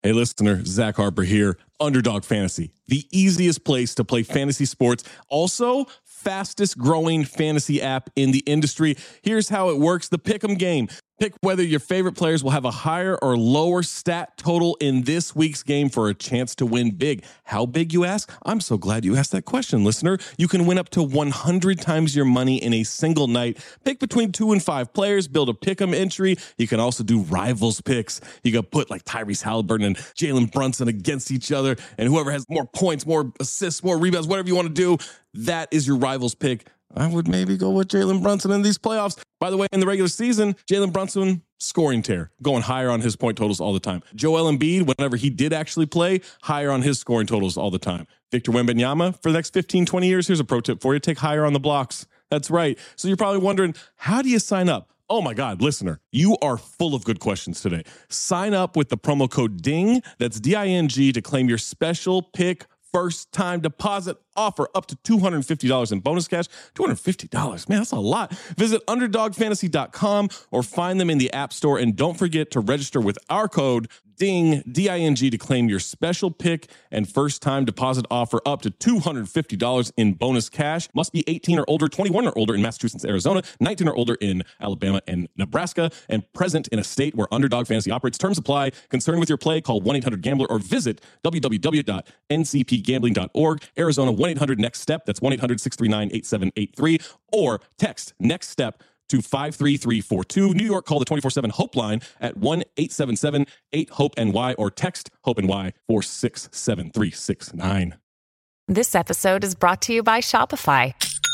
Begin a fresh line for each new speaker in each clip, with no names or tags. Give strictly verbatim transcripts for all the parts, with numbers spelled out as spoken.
Hey, listener, Zach Harper here. Underdog Fantasy, the easiest place to play fantasy sports. Also, fastest growing fantasy app in the industry. Here's how it works. The Pick'em game. Pick whether your favorite players will have a higher or lower stat total in this week's game for a chance to win big. How big, you ask? I'm so glad you asked that question, listener. You can win up to one hundred times your money in a single night. Pick between two and five players. Build a Pick'em entry. You can also do rivals picks. You can put like Tyrese Halliburton and Jalen Brunson against each other, and whoever has more points, more assists, more rebounds, whatever you want to do, that is your rivals pick. I would maybe go with Jalen Brunson in these playoffs. By the way, in the regular season, Jalen Brunson, scoring tear, going higher on his point totals all the time. Joel Embiid, whenever he did actually play, higher on his scoring totals all the time. Victor Wembanyama, for the next fifteen, twenty years, here's a pro tip for you. Take higher on the blocks. That's right. So you're probably wondering, how do you sign up? Oh my God, listener, you are full of good questions today. Sign up with the promo code DING, that's D I N G, to claim your special pick first time deposit offer up to two hundred fifty dollars in bonus cash. two hundred fifty dollars, man, that's a lot. Visit underdog fantasy dot com or find them in the App Store. And don't forget to register with our code DING, D I N G, to claim your special pick and first time deposit offer up to two hundred fifty dollars in bonus cash. Must be eighteen or older, twenty-one or older in Massachusetts, Arizona, nineteen or older in Alabama and Nebraska, and present in a state where Underdog Fantasy operates. Terms apply. Concerned with your play, call one eight hundred gambler or visit w w w dot n c p gambling dot org. Arizona, one eight hundred next step. That's one eight hundred six three nine eight seven eight three, or text next step to five three three four two. New York, call the twenty-four seven HOPE line at one eight seven seven eight hope N Y or text HOPE-NY four six seven three six nine.
This episode is brought to you by Shopify.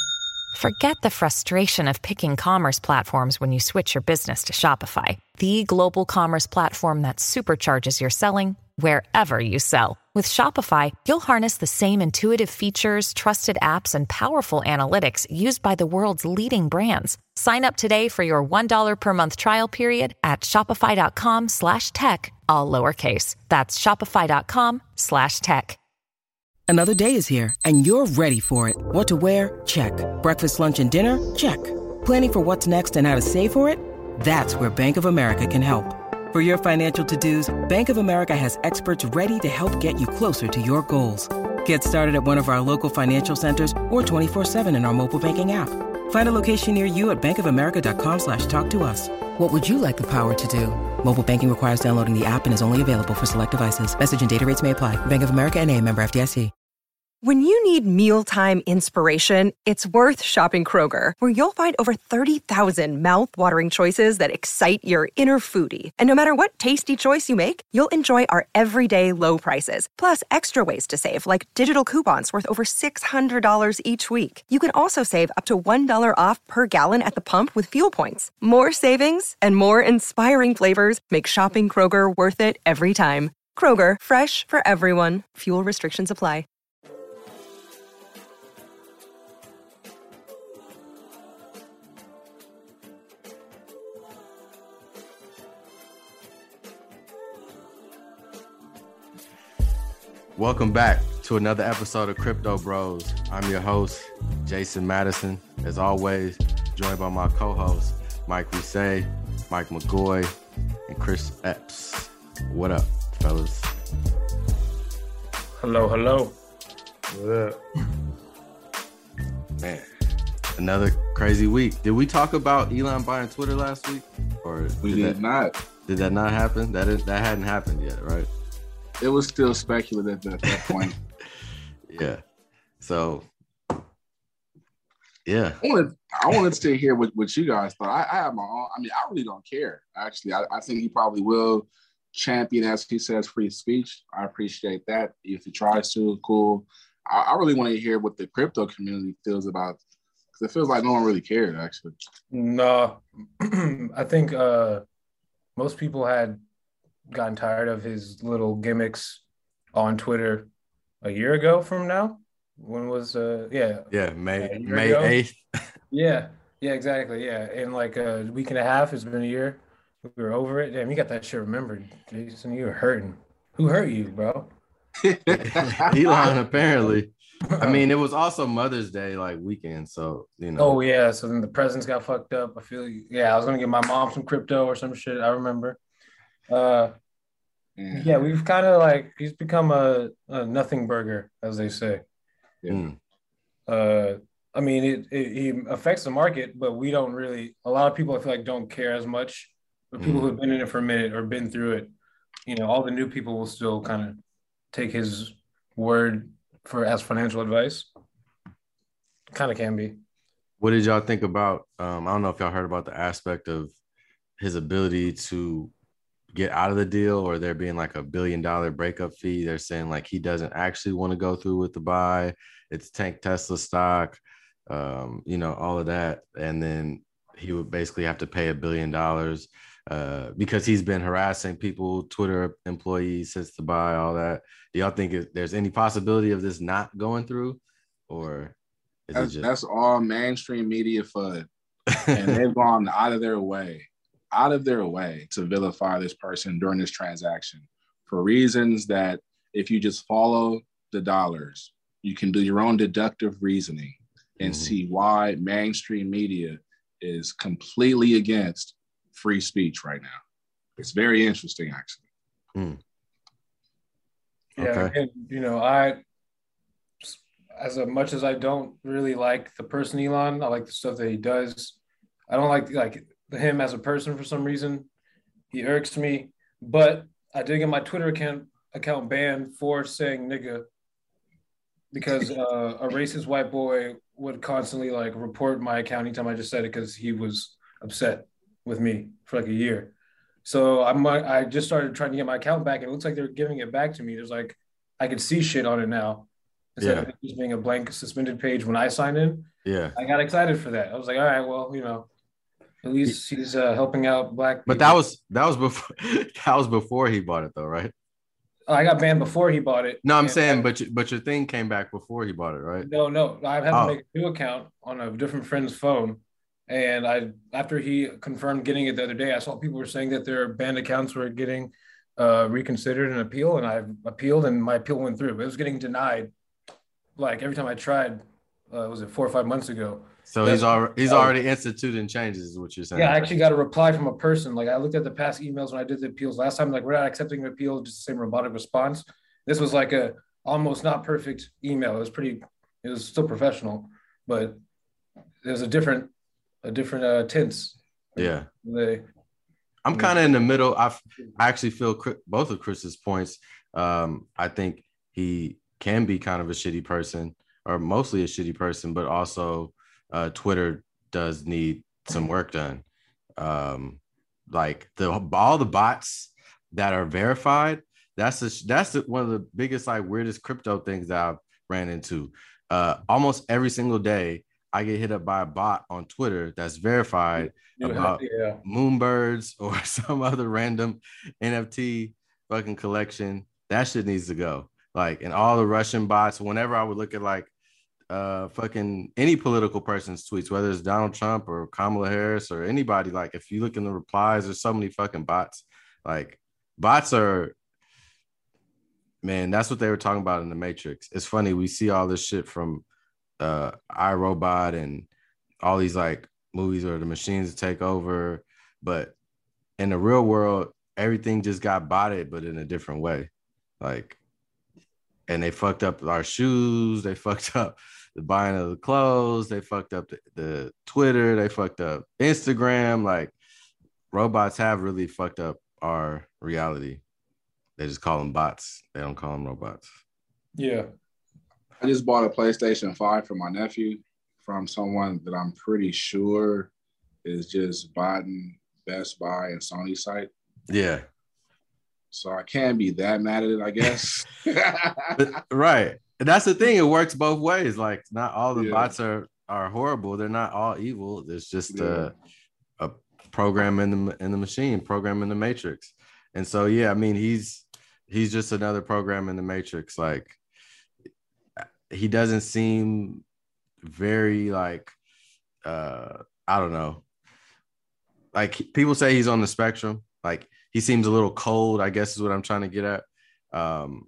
Forget the frustration of picking commerce platforms when you switch your business to Shopify, the global commerce platform that supercharges your selling wherever you sell. With Shopify, you'll harness the same intuitive features, trusted apps, and powerful analytics used by the world's leading brands. Sign up today for your one dollar per month trial period at shopify.com slash tech, all lowercase. That's shopify.com slash tech.
Another day is here, and you're ready for it. What to wear? Check. Breakfast, lunch, and dinner? Check. Planning for what's next and how to save for it? That's where Bank of America can help. For your financial to-dos, Bank of America has experts ready to help get you closer to your goals. Get started at one of our local financial centers or twenty-four seven in our mobile banking app. Find a location near you at bankofamerica.com slash talk to us. What would you like the power to do? Mobile banking requires downloading the app and is only available for select devices. Message and data rates may apply. Bank of America N A, member F D I C.
When you need mealtime inspiration, it's worth shopping Kroger, where you'll find over thirty thousand mouth-watering choices that excite your inner foodie. And no matter what tasty choice you make, you'll enjoy our everyday low prices, plus extra ways to save, like digital coupons worth over six hundred dollars each week. You can also save up to one dollar off per gallon at the pump with fuel points. More savings and more inspiring flavors make shopping Kroger worth it every time. Kroger, fresh for everyone. Fuel restrictions apply.
Welcome back to another episode of Crypto Bros. I'm your host, Jason Madison. As always, joined by my co-hosts, Mike Risset, Mike McGoy, and Chris Epps. What up, fellas?
Hello, hello.
What up? Man, another crazy week. Did we talk about Elon buying Twitter last week? Or
we
did,
did
that,
not.
Did that not happen? That is, that hadn't happened yet, right?
It was still speculative at that point.
Yeah. So, yeah.
I wanted, I wanted to hear what, what you guys thought. I, I have my own. I mean, I really don't care, actually. I, I think he probably will champion, as he says, free speech. I appreciate that. If he tries to, cool. I, I really want to hear what the crypto community feels about, because it feels like no one really cared, actually.
No. I think uh, most people had gotten tired of his little gimmicks on Twitter a year ago from now. When was uh yeah
yeah May May eighth.
yeah yeah exactly yeah in like a week and a half. It's been a year. We were over it. Damn, you got that shit remembered, Jason. You were hurting. Who hurt you, bro?
Elon, apparently. I mean, it was also Mother's Day like weekend, so you know.
Oh yeah, so then the presents got fucked up. I feel yeah. I was gonna get my mom some crypto or some shit. I remember. Uh,
Yeah.
Yeah, we've kind of like he's become a, a nothing burger, as they say.
Yeah.
Mm.
Uh, I mean, it, it he affects the market, but we don't really. A lot of people I feel like don't care as much. But people
Mm.
who've been in it for a minute or been through it, you know, all the new people will still kind of take his word for as financial advice. Kind of can be.
What did y'all think about? Um, I don't know if y'all heard about the aspect of his ability to get out of the deal, or there being like a billion dollar breakup fee. They're saying like he doesn't actually want to go through with the buy. It's tank Tesla stock, um, you know, all of that. And then he would basically have to pay a billion dollars uh, because he's been harassing people, Twitter employees since the buy, all that. Do y'all think it, there's any possibility of this not going through, or is
That's,
it just
that's all mainstream media FUD. And they've gone out of their way, out of their way to vilify this person during this transaction for reasons that if you just follow the dollars, you can do your own deductive reasoning and
Mhm.
see why mainstream media is completely against free speech right now. It's very interesting, actually.
Mm.
Yeah,
Okay.
and you know, I as much as I don't really like the person Elon, I like the stuff that he does. I don't like like him as a person for some reason. He irks me. But I did get my Twitter account account banned for saying nigga because uh, a racist white boy would constantly like report my account anytime I just said it because he was upset with me for like a year. So I'm I just started trying to get my account back, and it looks like they're giving it back to me. There's like I could see shit on it now instead
Yeah.
of it just being a blank suspended page when I signed in.
Yeah.
I got excited for that. I was like, all right, well, you know, at least he's uh, helping out black people.
But that was that was before that was before he bought it though, right?
I got banned before he bought it.
No, I'm
and
saying,
I-
but you, but your thing came back before he bought it, right?
no, no, I had to
Oh.
make a new account on a different friend's phone. And I, after he confirmed getting it the other day, I saw people were saying that their banned accounts were getting uh, reconsidered and appeal, and I appealed, and my appeal went through. It was getting denied, like every time I tried. Uh, was it four or five months ago?
So
That-
he's already he's
that was-
already instituting changes, is what you're saying.
Yeah, I actually got a reply from a person. Like I looked at the past emails when I did the appeals last time. Like we're not accepting an appeal, just the same robotic response. This was like a almost not perfect email. It was pretty. It was still professional, but there's a different, a different uh, tints.
Yeah.
They,
I'm kind of in the middle. I I actually feel Chris- both of Chris's points. Um, I think he can be kind of a shitty person, or mostly a shitty person, but also uh, Twitter does need some work done. Um, like the all the bots that are verified. That's a, that's the, one of the biggest like weirdest crypto things that I've ran into. Uh, almost every single day, I get hit up by a bot on Twitter that's verified about
yeah.
Moonbirds or some other random N F T fucking collection. That shit needs to go. Like, and all the Russian bots, whenever I would look at like uh fucking any political person's tweets, whether it's Donald Trump or Kamala Harris or anybody, like if you look in the replies, there's so many fucking bots. Like bots are, man, that's what they were talking about in the Matrix. It's funny, we see all this shit from uh iRobot and all these like movies where the machines take over, but in the real world, everything just got botted, but in a different way. Like, and they fucked up our shoes, they fucked up the buying of the clothes, they fucked up the, the Twitter, they fucked up Instagram. Like, robots have really fucked up our reality. They just call them bots. They don't call them robots.
Yeah.
I just bought a PlayStation five for my nephew from someone that I'm pretty sure is just buying Best Buy and Sony site.
Yeah.
So I can't be that mad at it, I guess.
But, right. And that's the thing. It works both ways. Like, not all the
Yeah.
bots are are horrible. They're not all evil. There's just
Yeah.
a, a program in the in the machine, program in the matrix. And so, yeah, I mean, he's he's just another program in the matrix. Like, he doesn't seem very like uh I don't know. Like, people say he's on the spectrum. Like, he seems a little cold, I guess is what I'm trying to get at. Um,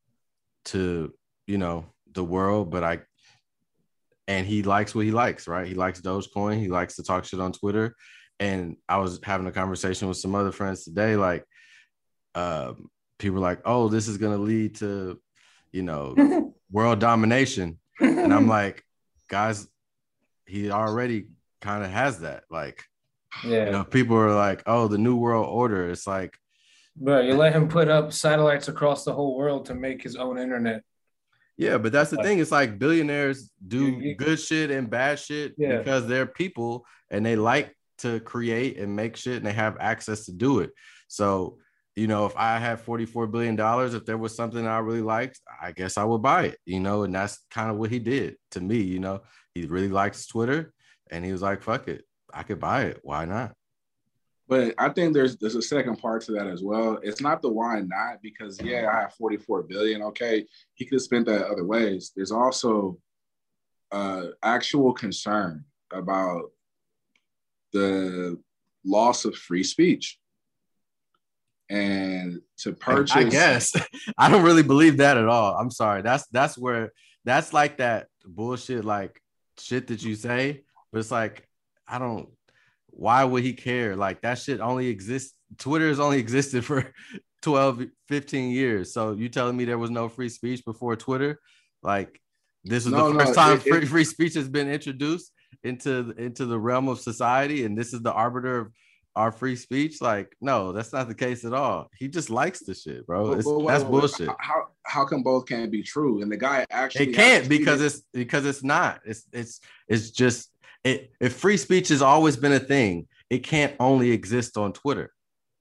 to, you know, the world, but I, and he likes what he likes, right? He likes Dogecoin. He likes to talk shit on Twitter. And I was having a conversation with some other friends today. Like, um, people are like, oh, this is going to lead to, you know, world domination. And I'm like, guys, he already kind of has that. Like, yeah, you know, people are like, oh, the new world order. It's like,
bro, you let him put up satellites across the whole world to make his own internet.
Yeah, but that's the like, thing. It's like billionaires do good shit and bad shit yeah. because they're people and they like to create and make shit and they have access to do it. So, you know, if I had forty-four billion dollars, if there was something I really liked, I guess I would buy it, you know, and that's kind of what he did to me. You know, he really likes Twitter and he was like, fuck it, I could buy it. Why not?
But I think there's there's a second part to that as well. It's not the why not, because yeah, I have forty-four billion. Okay, he could have spent that other ways. There's also uh, actual concern about the loss of free speech. And to purchase,
I guess I don't really believe that at all. I'm sorry. That's that's where that's like that bullshit, like shit that you say, but it's like, I don't. Why would he care? Like that shit only exists. Twitter has only existed for twelve, fifteen years. So you telling me there was no free speech before Twitter? Like this is no, the first no, time it, free, it, free speech has been introduced into, into the realm of society. And this is the arbiter of our free speech. Like, no, that's not the case at all. He just likes the shit, bro. It's, well, well, that's well, bullshit.
How, how come both can't be true? And the guy actually,
it can't because it's, because it's not, it's, it's, it's just, It, if free speech has always been a thing, it can't only exist on Twitter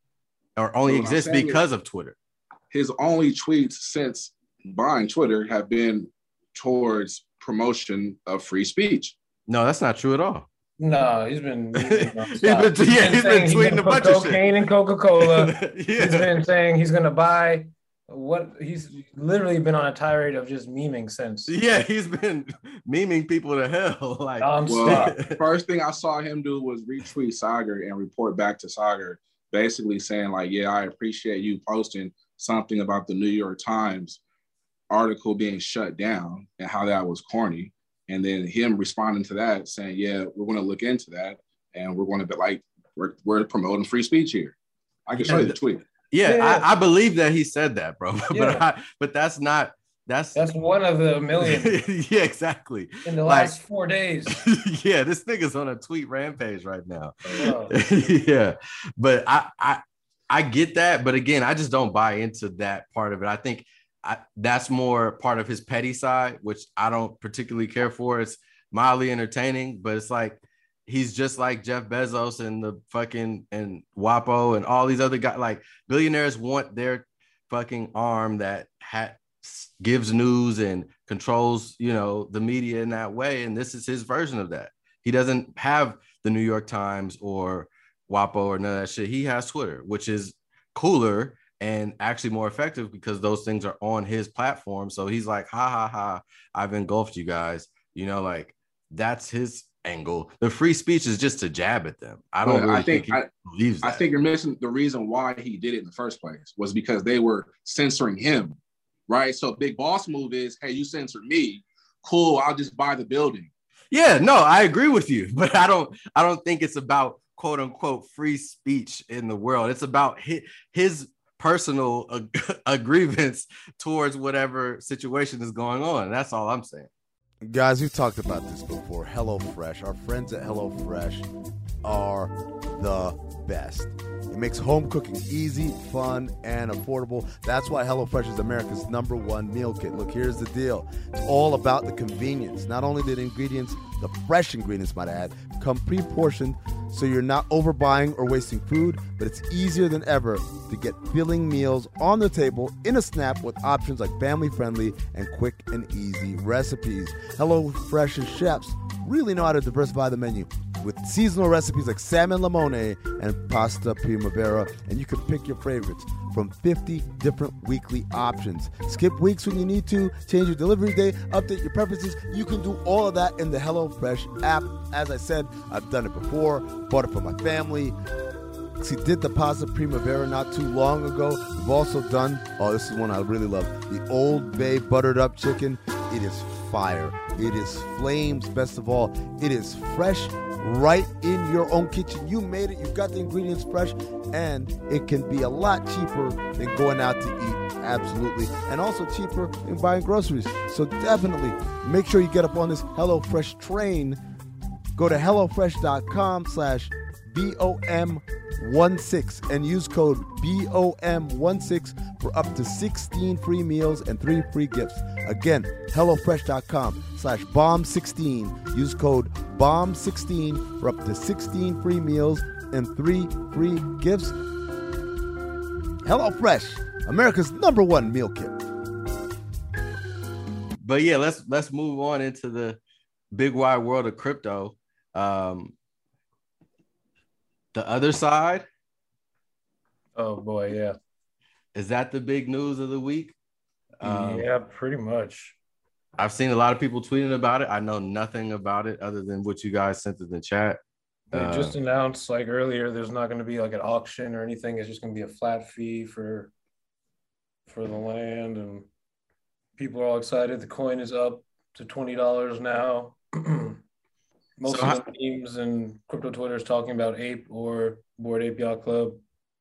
or only so exist because of Twitter.
His only tweets since buying Twitter have been towards promotion of free speech.
No, that's not true at all.
No, he's been, he's been,
he's been, he's yeah, he's been tweeting he's a bunch of shit.
Cocaine and Coca-Cola. yeah. He's been saying he's going to buy what he's literally been on a tirade of just memeing since.
Yeah, he's been memeing people to hell. Like,
um, well, first thing I saw him do was retweet Saagar and report back to Saagar, basically saying like, yeah, I appreciate you posting something about the New York Times article being shut down and how that was corny. And then him responding to that saying, yeah, we're going to look into that. And we're going to be like, we're, we're promoting free speech here. I can show you the tweet.
Yeah, yeah. I, I believe that he said that, bro. but yeah. I, but that's not that's
that's one of the million.
yeah, exactly.
In the like, last four days.
yeah, this nigga's on a tweet rampage right now. Oh. yeah, but I I I get that, but again, I just don't buy into that part of it. I think I, that's more part of his petty side, which I don't particularly care for. It's mildly entertaining, but it's like. He's just like Jeff Bezos and the fucking and WAPO and all these other guys. Like billionaires want their fucking arm that ha- gives news and controls, you know, the media in that way. And this is his version of that. He doesn't have the New York Times or WAPO or none of that shit. He has Twitter, which is cooler and actually more effective because those things are on his platform. So he's like, ha ha ha, I've engulfed you guys. You know, like that's his angle. The free speech is just to jab at them. I don't really I think, think he
I,
believes that.
I think you're missing the reason why he did it in the first place was because they were censoring him, right? So big boss move is, hey, you censored me. Cool, I'll just buy the building.
Yeah, no, I agree with you, but I don't I don't think it's about quote unquote free speech in the world. It's about his, his personal ag- grievance towards whatever situation is going on. That's all I'm saying.
Guys, we've talked about this before. HelloFresh. Our friends at HelloFresh are the best. It makes home cooking easy, fun, and affordable. That's why HelloFresh is America's number one meal kit. Look, here's the deal. It's all about the convenience. Not only do the ingredients, the fresh ingredients, might I add, come pre-portioned so you're not overbuying or wasting food, but it's easier than ever to get filling meals on the table in a snap with options like family-friendly and quick and easy recipes. HelloFresh's chefs really know how to diversify the menu with seasonal recipes like salmon limone and pasta primavera, and you can pick your favorites from fifty different weekly options. Skip weeks when you need to, change your delivery day, update your preferences. You can do all of that in the HelloFresh app. As I said, I've done it before, bought it for my family. See, did the pasta primavera not too long ago. We've also done, oh, this is one I really love, the Old Bay buttered up chicken. It is fire. It is flames. Best of all, it is fresh right in your own kitchen. You made it. You got the ingredients fresh, and it can be a lot cheaper than going out to eat. Absolutely. And also cheaper than buying groceries. So definitely make sure you get up on this HelloFresh train. Go to HelloFresh.com slash B O M one six and use code B O M one six for up to sixteen free meals and three free gifts. Again, HelloFresh.com slash bomb sixteen. Use code bomb sixteen for up to sixteen free meals and three free gifts. HelloFresh, America's number one meal kit.
But yeah, let's let's move on into the big wide world of crypto. Um, the other side.
Oh boy, yeah.
Is that the big news of the week?
Um, yeah, pretty much.
I've seen a lot of people tweeting about it. I know nothing about it other than what you guys sent in the chat.
They
uh,
just announced like earlier, there's not going to be like an auction or anything. It's just going to be a flat fee for for the land, and people are all excited. The coin is up to twenty dollars now. Most so of the memes and crypto Twitter is talking about Ape or Bored Ape Yacht Club.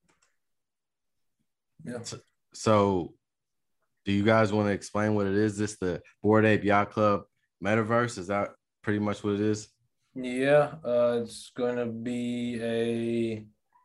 Yeah.
So, do you guys want to explain what it is? This the Bored Ape Yacht Club metaverse? Is that pretty much what it is?
Yeah, uh, it's going to be a,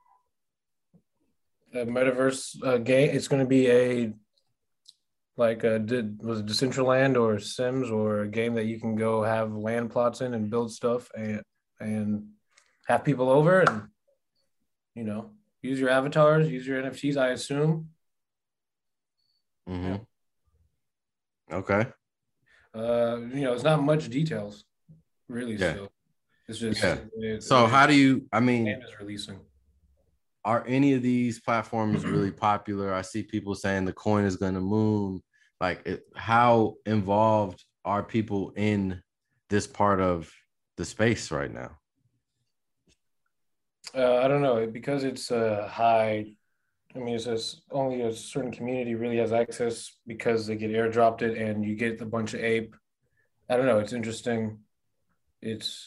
a metaverse uh, game. It's going to be a like a did was it Decentraland or Sims, or a game that you can go have land plots in and build stuff and and have people over and you know use your avatars, use your N F Ts, I assume.
Mm-hmm. Okay.
Uh, you know, it's not much details, really.
Yeah.
Still, it's just.
Yeah.
It,
so
it,
how do you? I mean,
is releasing.
Are any of these platforms really popular? I see people saying the coin is going to moon. Like, it, how involved are people in this part of the space right now?
Uh, I don't know, because it's a high. I mean, it's just only a certain community really has access because they get airdropped it, and you get a bunch of ape. I don't know. It's interesting. It's.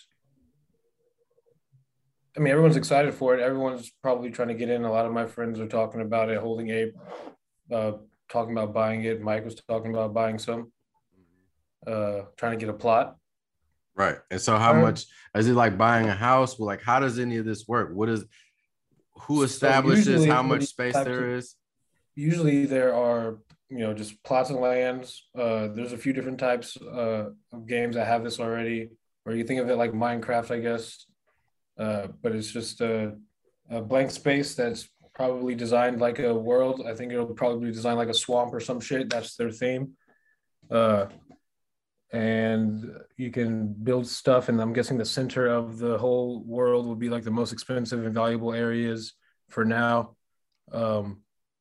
I mean, everyone's excited for it. Everyone's probably trying to get in. A lot of my friends are talking about it, holding ape, uh, talking about buying it. Mike was talking about buying some, uh, trying to get a plot.
Right. And so how um, much is it like buying a house? Well, like, how does any of this work? What is, who establishes so how much space there
of,
is?
Usually there are, you know, just plots of lands. Uh, there's a few different types uh, of games that have this already, or you think of it like Minecraft, I guess. Uh, but it's just a, a blank space that's probably designed like a world. I think it'll probably be designed like a swamp or some shit. That's their theme. Uh, and you can build stuff. And I'm guessing the center of the whole world will be like the most expensive and valuable areas for now. Um,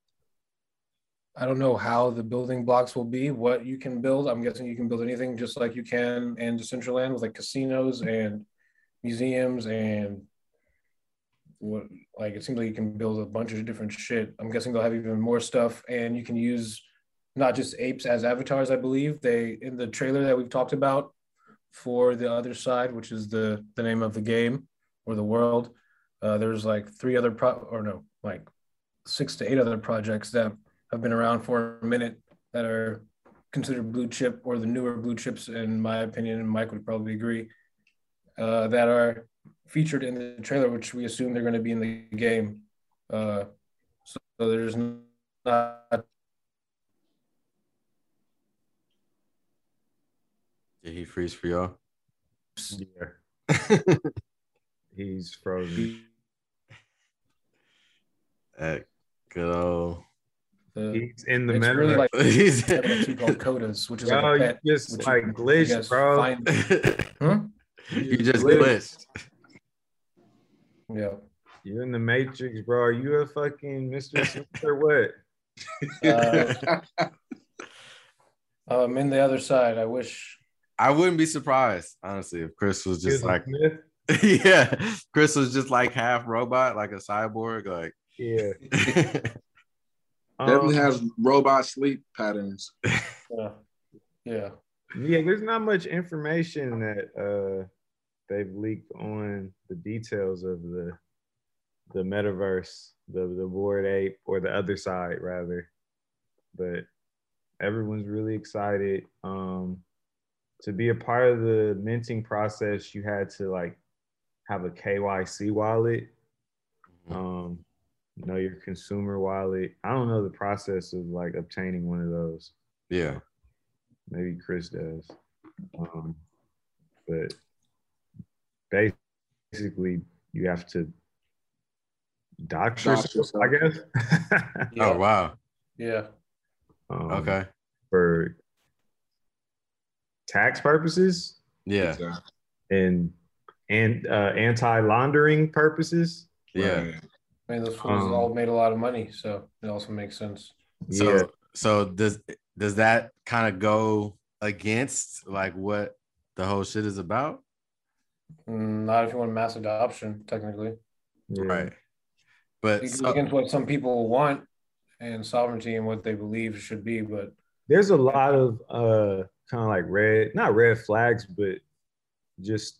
I don't know how the building blocks will be, what you can build. I'm guessing you can build anything just like you can in Decentraland with like casinos and museums and what, like it seems like you can build a bunch of different shit. I'm guessing they'll have even more stuff, and you can use not just apes as avatars. I believe they in the trailer that we've talked about for the other side, which is the the name of the game or the world. Uh, there's like three other pro or no, like six to eight other projects that have been around for a minute that are considered blue chip, or the newer blue chips, in my opinion, and Mike would probably agree. Uh, that are featured in the trailer, which we assume they're going to be in the game. Uh, so, so there's not.
Did he freeze for y'all?
Yeah. He's frozen.
That good old.
The,
he's in the
it's
metaverse.
really like
he's
called Codas, which is
Yo,
like a pet,
you just like glitched, bro.
Find... huh?
You just glitched.
Yeah.
You in the Matrix, bro. Are you a fucking Mister Smith or what?
Uh, I'm in the other side. I wish.
I wouldn't be surprised, honestly, if Chris was just
Chris
like,
Smith?
yeah, Chris was just like half robot, like a cyborg, like.
Yeah.
Definitely
um,
has robot sleep patterns.
Yeah. Yeah.
Yeah, there's not much information that uh they've leaked on the details of the the metaverse, the the Bored Ape, or the other side rather. But everyone's really excited. Um, to be a part of the minting process, you had to like have a K Y C wallet, um, know your consumer wallet. I don't know the process of like obtaining one of those.
Yeah,
maybe Chris does. Um, but basically, you have to dox
Dox
yourself, I guess.
Oh wow.
Yeah.
Um,
Okay.
For tax purposes.
Yeah.
Exactly.
And and uh, anti-laundering purposes.
Yeah.
Right.
I mean, those fools
Um,
all made a lot of money, so it also makes sense.
So
Yeah.
so does does that kind of go against like what the whole shit is about?
Mm, Not if you want mass adoption, technically.
Yeah.
Right. But
It goes
so,
against what some people want and sovereignty and what they believe should be, but
There's a lot of uh kind of like red, not red flags, but just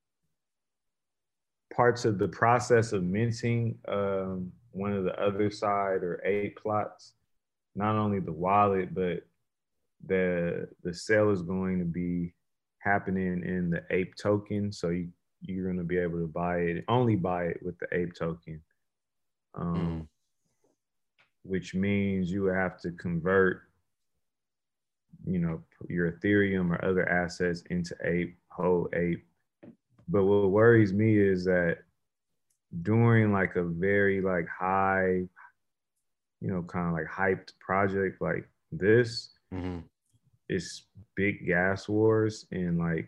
parts of the process of minting um, one of the other side or ape plots. Not only the wallet, but the the sale is going to be happening in the ape token. So you you're going to be able to buy it, only buy it with the ape token, um,
mm,
which means you would have to convert, you know, your Ethereum or other assets into ape, whole ape. But what worries me is that during like a very like high, you know, kind of like hyped project like this,
mm-hmm.
it's big gas wars and like,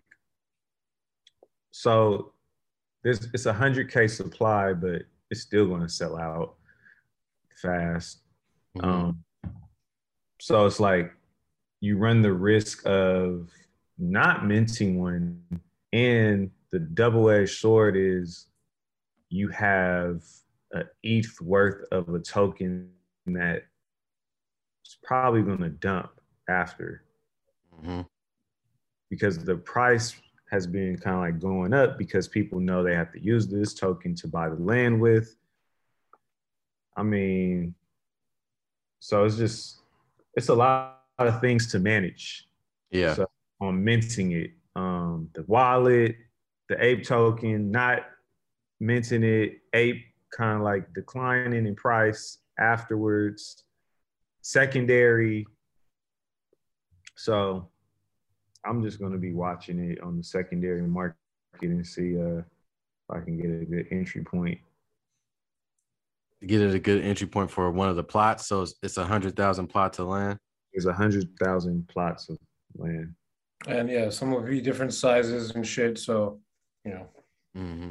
so there's it's a hundred K supply, but it's still going to sell out fast.
Mm-hmm.
Um, so it's like you run the risk of not minting one, and the double-edged sword is you have an E T H worth of a token that is probably going to dump after,
Mm-hmm.
because the price has been kind of like going up because people know they have to use this token to buy the land with. I mean, so it's just, it's a lot of things to manage.
Yeah.
So on minting it, um, the wallet, the ape token, not minting it, ape kind of like declining in price afterwards, secondary. So I'm just going to be watching it on the secondary market and see uh, if I can get a good entry point.
Get it a good entry point for one of the plots. So it's, it's a hundred thousand plots of land.
There's a hundred thousand plots of land.
and yeah, some will be different sizes and shit. So, you know,
Mm-hmm.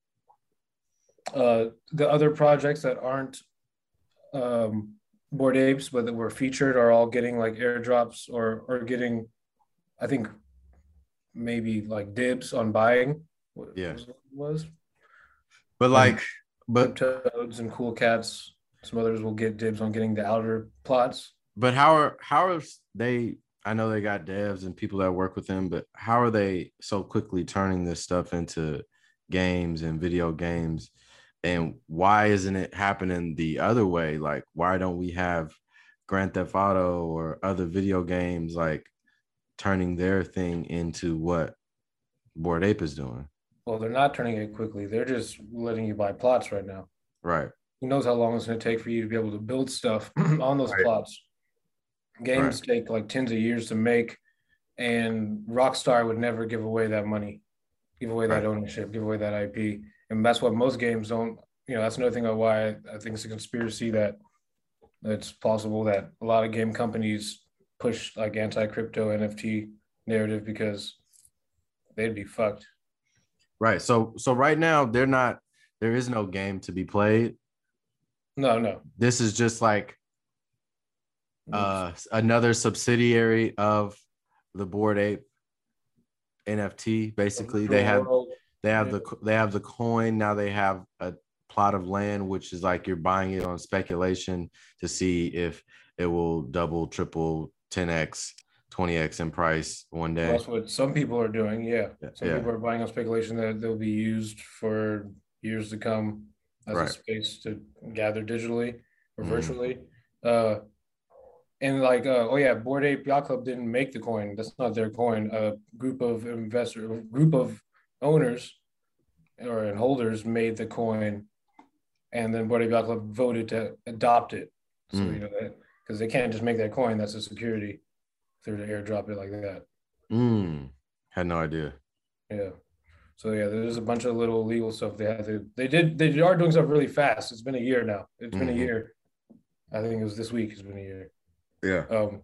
uh, the other projects that aren't um, Bored Apes, but that were featured, are all getting like airdrops or or getting, I think, maybe like dibs on buying. What
Yeah.
was, was.
But like, but
Toads and Cool Cats. Some others will get dibs on getting the outer plots.
but how are how are they? I know they got devs and people that work with them, but how are they so quickly turning this stuff into games and video games? And why isn't it happening the other way? Like, why don't we have Grand Theft Auto or other video games like turning their thing into what Bored Ape is doing?
Well, they're not turning it quickly. They're just letting you buy plots right now.
Right.
Who knows how long it's going to take for you to be able to build stuff on those
Right.
plots. Games take like tens of years to make, and Rockstar would never give away that money, give away that
Right.
ownership, give away that I P. And that's what most games don't, you know, that's another thing of why I, I think it's a conspiracy that it's possible that a lot of game companies push like anti-crypto N F T narrative because they'd be fucked.
Right. So so right now they're not, there is no game to be played.
No, no.
This is just like uh another subsidiary of the Bored Ape N F T. Basically, they have
World.
they have
Yeah.
the they have the coin. Now they have a plot of land, which is like you're buying it on speculation to see if it will double, triple, ten x twenty x in price one day.
Well, that's what some people are doing. Yeah, some
yeah.
people are buying on speculation that they'll be used for years to come as
Right.
a space to gather digitally or
Mm.
virtually. Uh, and like, uh, oh yeah, Bored Ape Yacht Club didn't make the coin. That's not their coin. A group of investors, a group of owners or and holders made the coin, and then Bored Ape Yacht Club voted to adopt it. So
Mm.
you know that because they can't just make that coin. That's a security. If they're to airdrop it like that.
Mm. Had no idea.
Yeah. So yeah, there's a bunch of little legal stuff they had to. They did. They are doing stuff really fast. It's been a year now. It's been
Mhm.
a year. I think it was this week. It's been a year.
Yeah.
Um,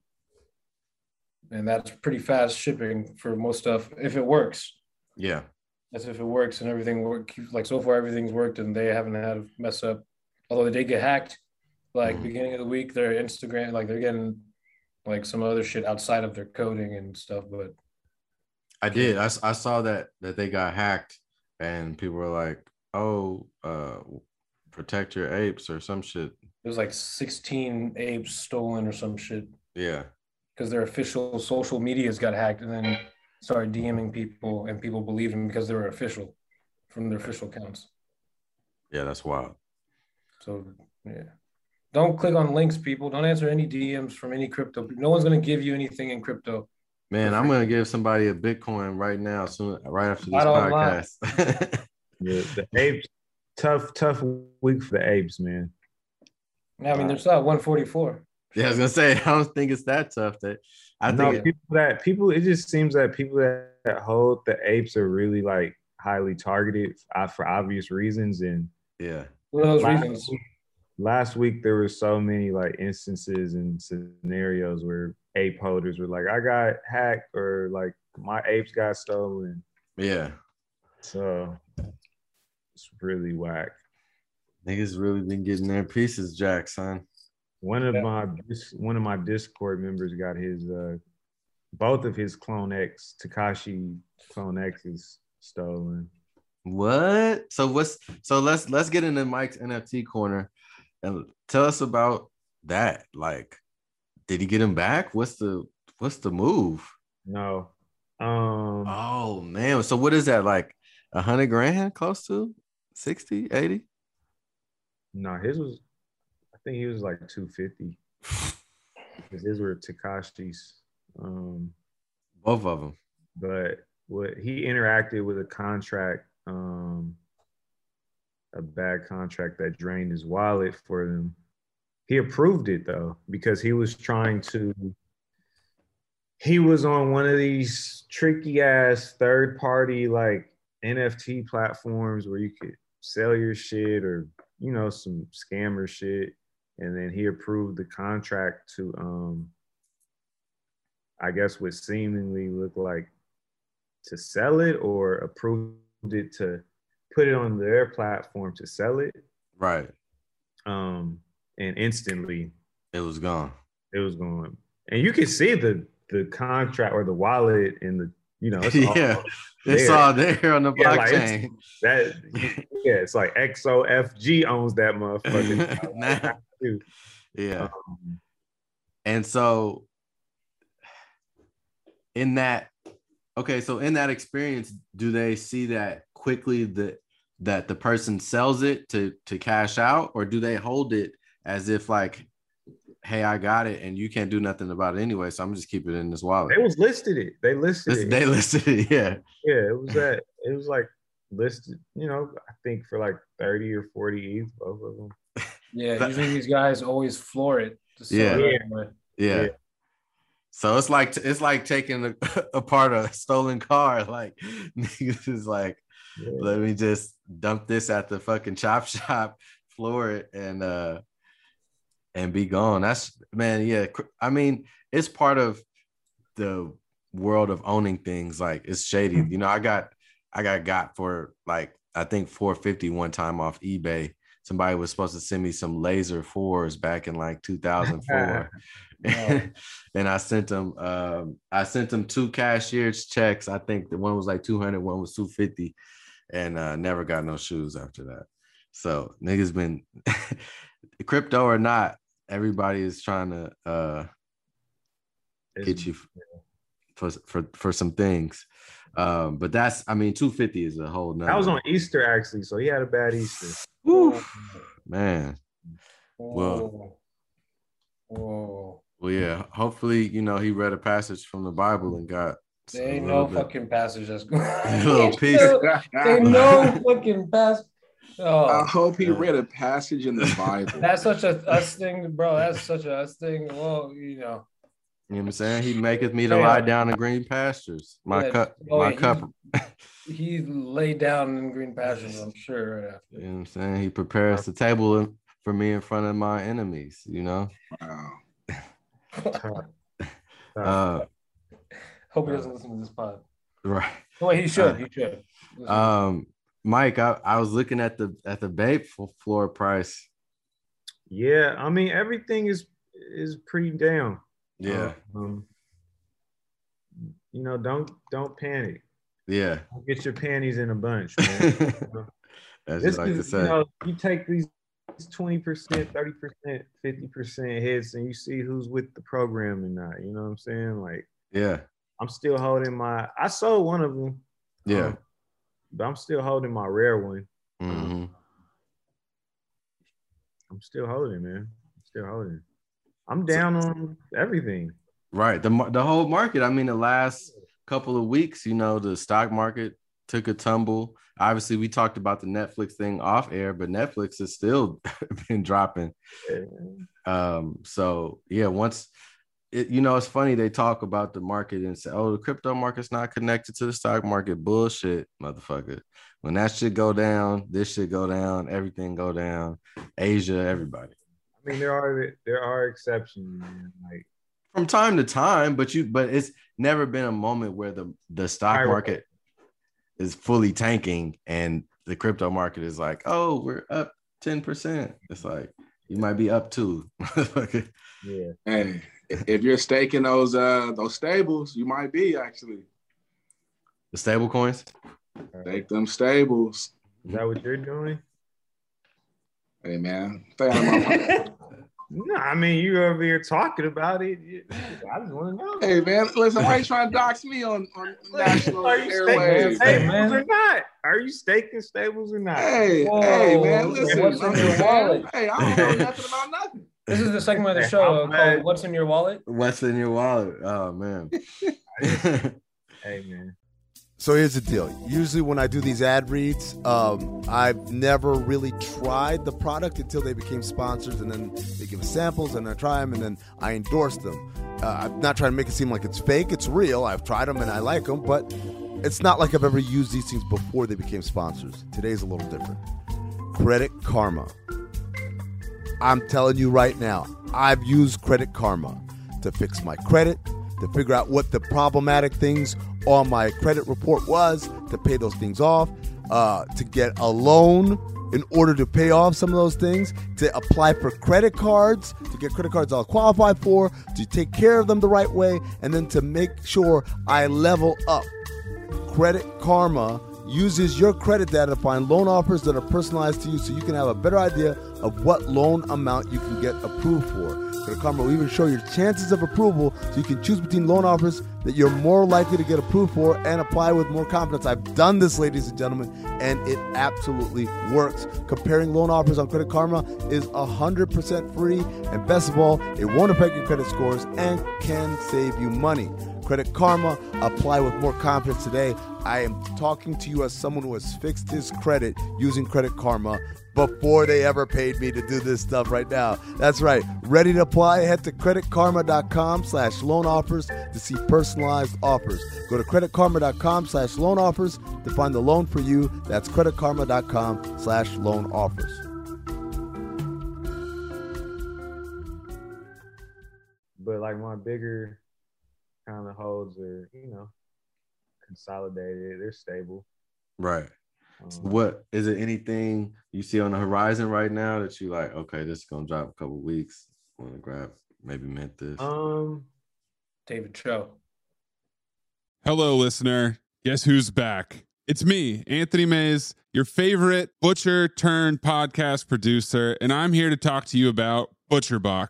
and that's pretty fast shipping for most stuff if it works.
Yeah.
That's if it works and everything work. Like so far, everything's worked and they haven't had a mess up. Although they did get hacked. Like
Mhm.
beginning of the week, their Instagram, like they're getting like some other shit outside of their coding and stuff. But
I did. I, s- I saw that that they got hacked, and people were like, "Oh, uh, protect your apes" or some shit.
it was like sixteen apes stolen or some shit.
Yeah.
Because their official social medias got hacked and then started DMing people and people believed them because they were official from their official accounts.
Yeah, that's wild.
So yeah. Don't click on links, people. Don't answer any D Ms from any crypto. No one's gonna give you anything in crypto.
Man, I'm gonna give somebody a Bitcoin right now, soon right after this
I don't
podcast.
The, the apes, tough, tough week for the apes, man.
I mean, they're still at one forty-four.
Yeah, I was gonna say, I don't think it's that tough. That I
No,
think,
people that people, it just seems that people that, that hold the apes are really like highly targeted uh, for obvious reasons. And
yeah,
One of those
last
reasons.
week, last week there were so many like instances and scenarios where ape holders were like, I got hacked or like my apes got stolen.
yeah,
So it's really whack.
niggas really been getting their pieces, Jack, son.
One of
Yeah.
my one of my Discord members got his uh both of his Clone X, Takashi Clone X's stolen.
What? So what's so let's let's get into Mike's N F T corner and tell us about that. Like, did he get him back? What's the what's the move?
No. Um
Oh man. So what is that, like a hundred grand, close to sixty, eighty?
no, his was I think he was like two fifty. Because his were Takashi's. Um
Both of them.
but what he interacted with a contract, um, a bad contract that drained his wallet for them. He approved it though, because he was trying to, he was on one of these tricky ass third party like N F T platforms where you could sell your shit or, you know, some scammer shit. And then he approved the contract to, um, I guess what seemingly looked like to sell it, or approved it to put it on their platform to sell it.
Right.
Um, and instantly
It was gone.
it was going. And you can see the the contract or the wallet in the, you know, it's all
Yeah. It's
there.
all there on the
Yeah, like, it's-
blockchain.
that yeah, it's like X O F G owns that motherfucker.
Nah. Yeah.
Um,
And so in that, okay, so in that experience, do they see that quickly that that the person sells it to to cash out, or do they hold it as if like, hey, I got it and you can't do nothing about it anyway, so I'm just keep it in this wallet?
they was listed it. They listed
This-
it.
they listed it, yeah.
Yeah, it was that. It was like listed, you know, I think for like thirty or forty E T H, both of them.
Yeah,
That-
usually these guys always floor it. To sell
Yeah.
it anyway.
Yeah.
Yeah.
So it's like it's like taking a, apart a stolen car. Like niggas is like,
Yeah.
let me just dump this at the fucking chop shop, floor it, and uh and be gone. That's man, yeah. cr- I mean, it's part of the world of owning things. Like it's shady. You know, I got I got got for like I think four fifty one time off eBay. Somebody was supposed to send me some laser fours back in like two thousand four.
Wow.
And I sent them um I sent them two cashier's checks. I think the one was like two hundred, one was two fifty, and uh never got no shoes after that. So niggas been crypto or not, everybody is trying to uh get you for for for some things. Um, but that's, I mean, two fifty is a whole nother.
That was on Easter actually, so he had a bad Easter.
Woo, man.
Whoa. Whoa.
Well, yeah. Hopefully, you know, he read a passage from the Bible and got.
There ain't no bit, fucking passage that's going.
A little piece.
There ain't no fucking passage. Oh,
I hope he read a passage in the Bible.
That's such a us thing, bro. That's such a us thing. Well, you know.
You know what I'm saying? He maketh me to lie down in green pastures. My yeah. cup, oh, my
he,
cup.
He laid down in green pastures, I'm sure. Right after.
You know what I'm saying? He prepares the table for me in front of my enemies, you know?
Wow.
uh,
Hope he doesn't listen to this pod.
Right.
Oh, wait, he should. Uh, he should. Listen.
Um, Mike, I, I was looking at the at the vape floor price.
Yeah, I mean everything is is pretty down.
Yeah.
Um, you know, don't don't panic.
Yeah.
Don't get your panties in a bunch, man.
That's just like
is,
to say.
You know, you take these twenty percent, thirty percent, fifty percent hits, and you see who's with the program and not. You know what I'm saying? Like,
yeah.
I'm still holding my. I sold one of them.
Yeah.
Um, but I'm still holding my rare one.
Mm-hmm.
I'm still holding, man. I'm still holding. I'm down on everything.
Right. The the whole market. I mean, the last couple of weeks, you know, the stock market took a tumble. Obviously, we talked about the Netflix thing off air, but Netflix has still been dropping.
Yeah.
Um, so yeah, once it, you know, it's funny they talk about the market and say, "Oh, the crypto market's not connected to the stock market." Bullshit, motherfucker. When that shit go down, this shit go down, everything go down. Asia, everybody.
I mean, there are there are exceptions, man. Like
from time to time, but you but it's never been a moment where the the stock market is fully tanking and the crypto market is like, oh, we're up ten percent. It's like you might be up too.
Yeah.
Hey, if you're staking those uh those stables, you might be actually.
The stable coins?
Stake them stables.
Is that what you're doing?
Hey man, stay out of my mind.
No, I mean you over here talking about it. I just want to know.
Hey man, listen, why are you trying to dox me on, on national
are you
airwaves?
Staking stables or not? Are you staking stables or not?
Hey,
Whoa,
hey man, listen.
What's in your wallet?
Hey, I don't know nothing about nothing.
This is the segment of the show called "What's in Your Wallet."
What's in your wallet? Oh man.
Hey man.
So here's the deal. Usually when I do these ad reads, um, I've never really tried the product until they became sponsors, and then they give us samples, and I try them, and then I endorse them. Uh, I'm not trying to make it seem like it's fake. It's real. I've tried them, and I like them, but it's not like I've ever used these things before they became sponsors. Today's a little different. Credit Karma. I'm telling you right now, I've used Credit Karma to fix my credit, to figure out what the problematic things on my credit report was, to pay those things off, uh, to get a loan in order to pay off some of those things, to apply for credit cards, to get credit cards I'll qualify for, to take care of them the right way, and then to make sure I level up. Credit Karma uses your credit data to find loan offers that are personalized to you so you can have a better idea of what loan amount you can get approved for. Credit Karma will even show your chances of approval so you can choose between loan offers that you're more likely to get approved for and apply with more confidence. I've done this, ladies and gentlemen, and it absolutely works. Comparing loan offers on Credit Karma is one hundred percent free, and best of all, it won't affect your credit scores and can save you money. Credit Karma, apply with more confidence today. I am talking to you as someone who has fixed his credit using Credit Karma before they ever paid me to do this stuff right now. That's right. Ready to apply? Head to creditkarma.com slash loan offers to see personalized offers. Go to creditkarma.com slash loan offers to find the loan for you. That's creditkarma.com slash loan offers.
But like my bigger kind of holds are, you know, consolidated. They're stable.
Right. Um, what is it? Anything you see on the horizon right now that you like? Okay, this is gonna drop a couple weeks. Want to grab? Maybe mint this.
Um,
David Cho.
Hello, listener. Guess who's back? It's me, Anthony Mays, your favorite butcher turned podcast producer, and I'm here to talk to you about ButcherBox.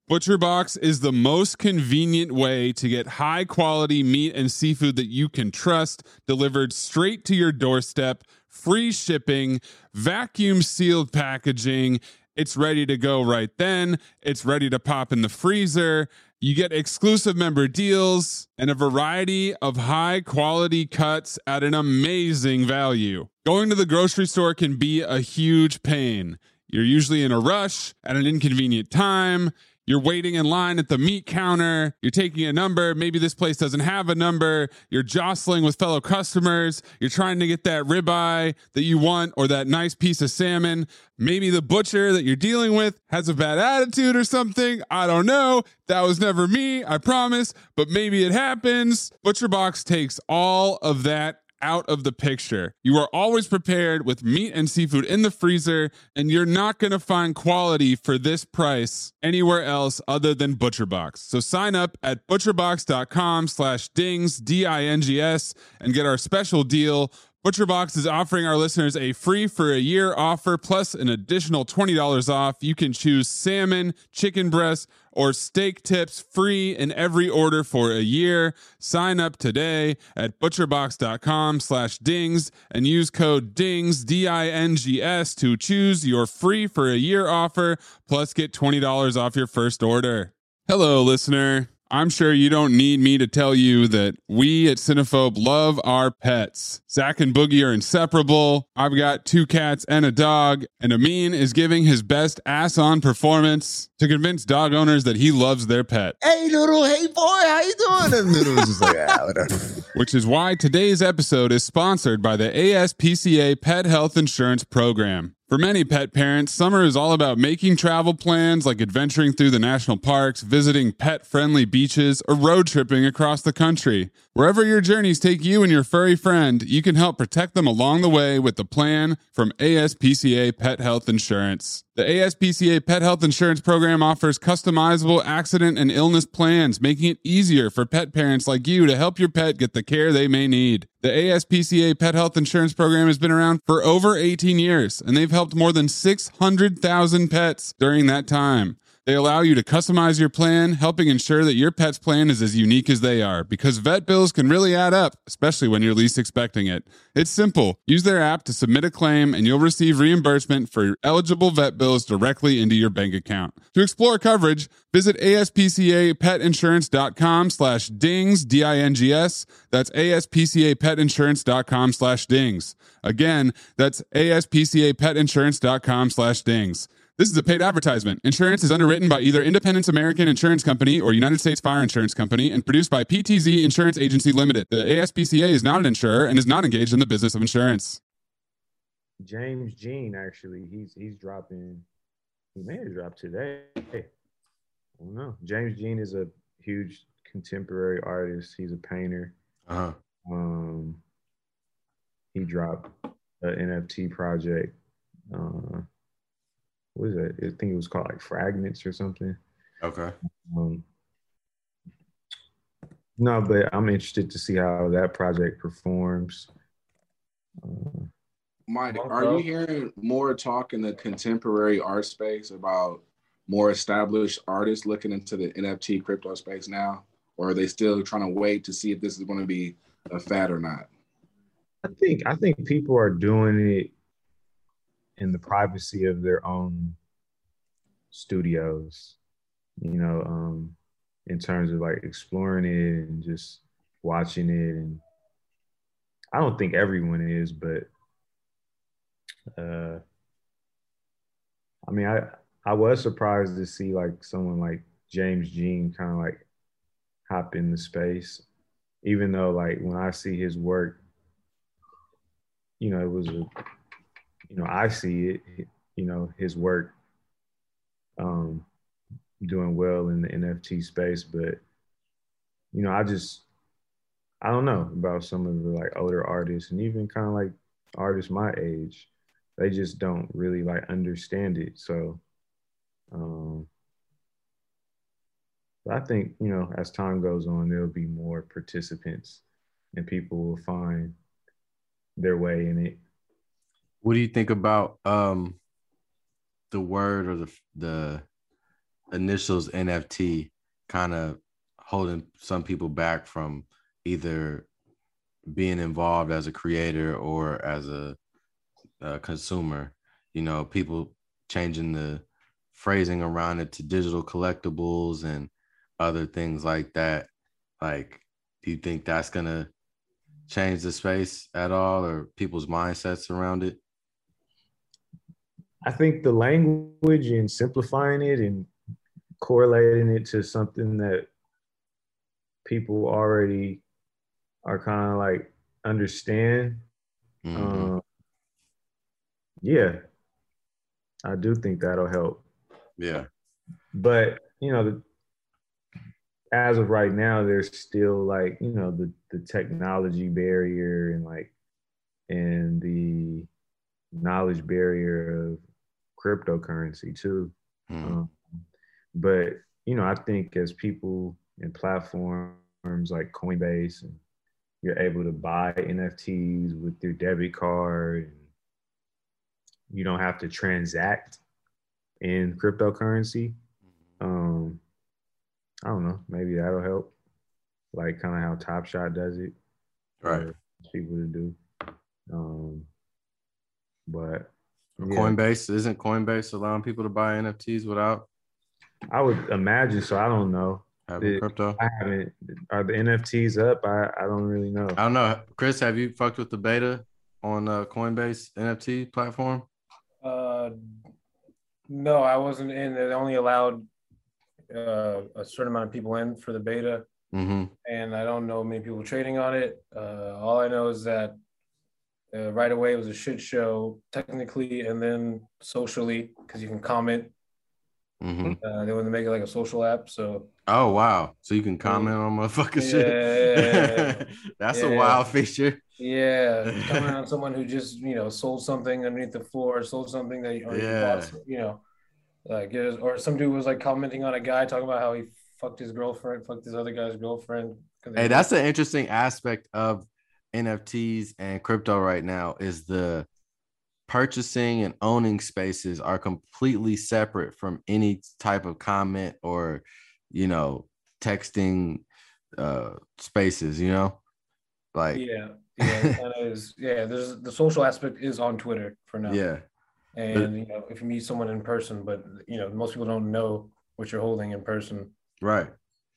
ButcherBox is the most convenient way to get high quality meat and seafood that you can trust delivered straight to your doorstep, free shipping, vacuum sealed packaging. It's ready to go right then. It's ready to pop in the freezer. You get exclusive member deals and a variety of high quality cuts at an amazing value. Going to the grocery store can be a huge pain. You're usually in a rush at an inconvenient time. You're waiting in line at the meat counter. You're taking a number. Maybe this place doesn't have a number. You're jostling with fellow customers. You're trying to get that ribeye that you want or that nice piece of salmon. Maybe the butcher that you're dealing with has a bad attitude or something. I don't know. That was never me, I promise. But maybe it happens. ButcherBox takes all of that out of the picture. You are always prepared with meat and seafood in the freezer, and you're not going to find quality for this price anywhere else other than ButcherBox. So sign up at butcherbox.com slash dings, D I N G S, and get our special deal. ButcherBox is offering our listeners a free for a year offer plus an additional twenty dollars off. You can choose salmon, chicken breast, or steak tips free in every order for a year. Sign up today at butcherbox.com slash dings and use code DINGS, D I N G S, to choose your free for a year offer plus get twenty dollars off your first order. Hello, listener. I'm sure you don't need me to tell you that we at Cinephobe love our pets. Zach and Boogie are inseparable. I've got two cats and a dog, and Amin is giving his best ass-on performance to convince dog owners that he loves their pet.
Hey, Noodle. Hey, boy. How you doing? And Noodle was just like, ah, whatever.
Which is why today's episode is sponsored by the A S P C A Pet Health Insurance Program. For many pet parents, summer is all about making travel plans like adventuring through the national parks, visiting pet-friendly beaches, or road tripping across the country. Wherever your journeys take you and your furry friend, you can help protect them along the way with the plan from A S P C A Pet Health Insurance. The A S P C A Pet Health Insurance Program offers customizable accident and illness plans, making it easier for pet parents like you to help your pet get the care they may need. The A S P C A Pet Health Insurance Program has been around for over eighteen years, and they've helped more than six hundred thousand pets during that time. They allow you to customize your plan, helping ensure that your pet's plan is as unique as they are, because vet bills can really add up, especially when you're least expecting it. It's simple. Use their app to submit a claim, and you'll receive reimbursement for eligible vet bills directly into your bank account. To explore coverage, visit aspcapetinsurance.com slash dings, D I N G S. That's aspcapetinsurance.com slash dings. Again, that's aspcapetinsurance.com slash dings. This is a paid advertisement. Insurance is underwritten by either Independence American Insurance Company or United States Fire Insurance Company and produced by P T Z Insurance Agency Limited. The A S P C A is not an insurer and is not engaged in the business of insurance.
James Jean, actually, he's he's dropping. He may have dropped today. I don't know. James Jean is a huge contemporary artist. He's a painter.
Uh-huh.
Um, he dropped an N F T project. Uh, what is it? I think it was called like Fragments or something.
Okay.
Um, no, but I'm interested to see how that project performs. Uh,
Mike, are you hearing more talk in the contemporary art space about more established artists looking into the N F T crypto space now? Or are they still trying to wait to see if this is going to be a fad or not?
I think I think people are doing it in the privacy of their own studios, you know, um, in terms of like exploring it and just watching it. And I don't think everyone is, but uh, I mean, I, I was surprised to see like someone like James Jean kind of like hop in the space, even though like when I see his work, you know, it was a, you know, I see it, you know, his work um, doing well in the N F T space, but, you know, I just, I don't know about some of the like older artists and even kind of like artists my age, they just don't really like understand it. So, um, but I think, you know, as time goes on, there'll be more participants and people will find their way in it.
What do you think about um, the word or the the initials N F T kind of holding some people back from either being involved as a creator or as a, a consumer? You know, people changing the phrasing around it to digital collectibles and other things like that. Like, do you think that's gonna change the space at all, or people's mindsets around it?
I think the language and simplifying it and correlating it to something that people already are kind of like understand.
Mm-hmm.
Um, yeah, I do think that'll help.
Yeah.
But, you know, the, as of right now, there's still like, you know, the, the technology barrier and like, and the knowledge barrier of cryptocurrency too.
Mm.
Um, but, you know, I think as people and platforms like Coinbase, and you're able to buy N F Ts with your debit card, and you don't have to transact in cryptocurrency. Um, I don't know, maybe that'll help. Like kind of how Top Shot does it.
Right.
People to do. Um, but yeah.
Coinbase, isn't Coinbase allowing people to buy N F Ts without?
I would imagine so. I don't know.
Having
the,
crypto?
I haven't. Are the N F Ts up? I, I don't really know.
I don't know. Chris, have you fucked with the beta on uh, Coinbase N F T platform?
Uh, no, I wasn't in. They only allowed uh, a certain amount of people in for the beta,
mm-hmm.
and I don't know many people trading on it. Uh, all I know is that uh, right away it was a shit show technically, and then socially, because you can comment.
Mm-hmm.
Uh, they want to make it like a social app, so.
Oh wow! So you can comment yeah. on motherfucking
yeah.
shit. That's
yeah.
a wild feature.
Yeah, comment on someone who just you know sold something underneath the floor, sold something that or
yeah.
bought, you know, like it was, or some dude was like commenting on a guy talking about how he fucked his girlfriend, fucked this other guy's girlfriend.
Hey, that's an interesting aspect of N F Ts and crypto right now is the purchasing and owning spaces are completely separate from any type of comment or, you know, texting uh, spaces, you know, like,
yeah, yeah, it kind of is. Yeah, there's the social aspect is on Twitter for now.
Yeah.
And, but, you know, if you meet someone in person, but, you know, most people don't know what you're holding in person.
Right.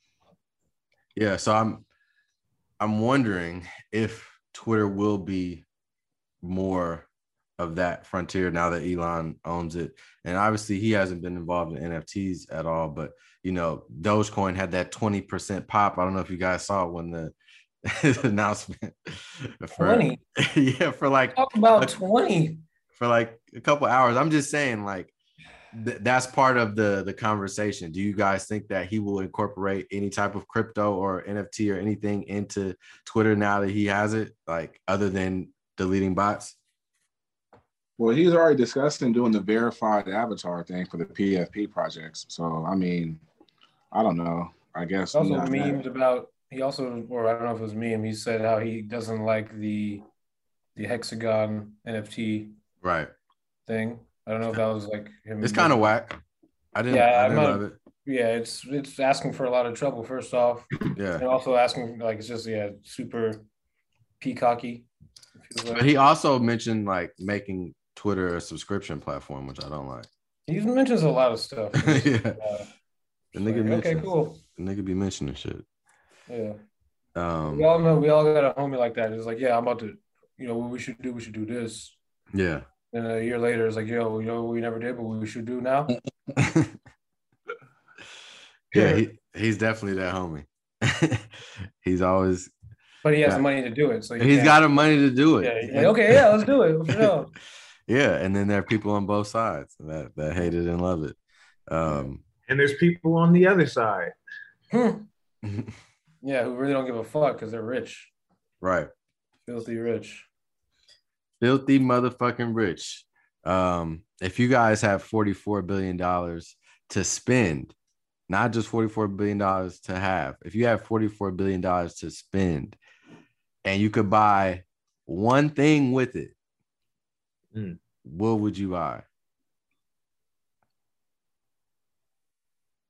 Yeah. So I'm, I'm wondering if Twitter will be more of that frontier now that Elon owns it. And obviously he hasn't been involved in N F Ts at all, but you know, Dogecoin had that twenty percent pop. I don't know if you guys saw it when the announcement for,
twenty
yeah, for like
talk about
a,
twenty
for like a couple hours. I'm just saying like th- that's part of the, the conversation. Do you guys think that he will incorporate any type of crypto or N F T or anything into Twitter now that he has it, like other than deleting bots?
Well, he's already discussing doing the verified avatar thing for the P F P projects. So, I mean, I don't know. I guess.
Also memes that. about, he also, or I don't know if it was meme, he said how he doesn't like the the hexagon N F T
right
thing. I don't know if that was like him.
It's kind of whack. I didn't,
yeah,
I didn't
not,
love it.
Yeah, it's it's asking for a lot of trouble, first off.
Yeah.
And also asking, like, it's just, yeah, super peacocky.
Like. But he also mentioned, like, making Twitter a subscription platform, which I don't like.
He mentions a lot of stuff.
yeah.
Uh,
the nigga
like, okay, cool.
The nigga be mentioning shit.
Yeah.
Um,
we all know, we all got a homie like that. It's like, yeah, I'm about to, you know, what we should do, we should do this.
Yeah.
And a year later, it's like, yo, yo, we never did, but we should do now.
yeah, he, he's definitely that homie. He's always.
But he has got, the money to do it. So
he's got the money to do it.
Yeah, like, okay, yeah, let's do it. For sure.
Yeah, and then there are people on both sides that, that hate it and love it. Um,
and there's people on the other side.
Hmm. Yeah, who really don't give a fuck because they're rich.
Right.
Filthy rich.
Filthy motherfucking rich. Um, if you guys have forty-four billion dollars to spend, not just forty-four billion dollars to have, if you have forty-four billion dollars to spend and you could buy one thing with it, mm. what would you buy?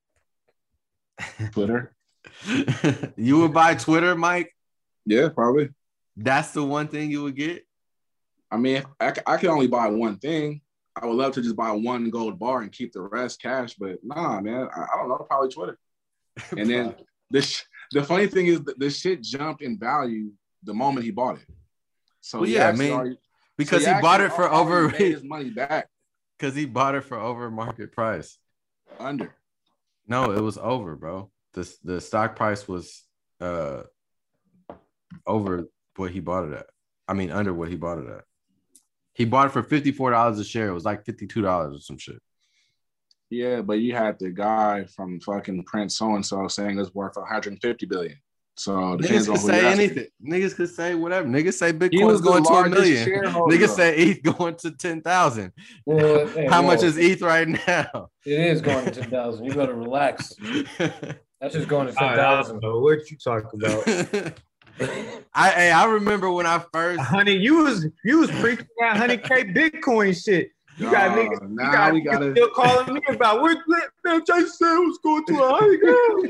Twitter.
You would buy Twitter, Mike?
Yeah, probably.
That's the one thing you would get?
I mean, I, I can only buy one thing. I would love to just buy one gold bar and keep the rest cash, but nah, man, I, I don't know, probably Twitter. And then this, the funny thing is that the shit jumped in value the moment he bought it. So
well, yeah, I mean, already, because so he, he bought it for over
his money back.
Because he bought it for over market price.
Under.
No, it was over, bro. The the stock price was uh over what he bought it at. I mean, under what he bought it at. He bought it for fifty-four dollars a share. It was like fifty-two dollars or some shit.
Yeah, but you had the guy from fucking Prince so-and-so saying it's worth one hundred fifty billion. So
niggas could say anything. Niggas could say whatever. Niggas say Bitcoin's going to a million. Niggas say E T H going to ten thousand. Well, hey, how well, much is E T H right now?
It is going to ten thousand. You better relax. That's just going to ten thousand.
What you talking about?
I hey, I remember when I first
honey, you was you was preaching that one hundred K Bitcoin shit. You got uh, niggas,
now
you got
we
niggas
gotta...
still calling me about what man Jason said was going to a hundred grand.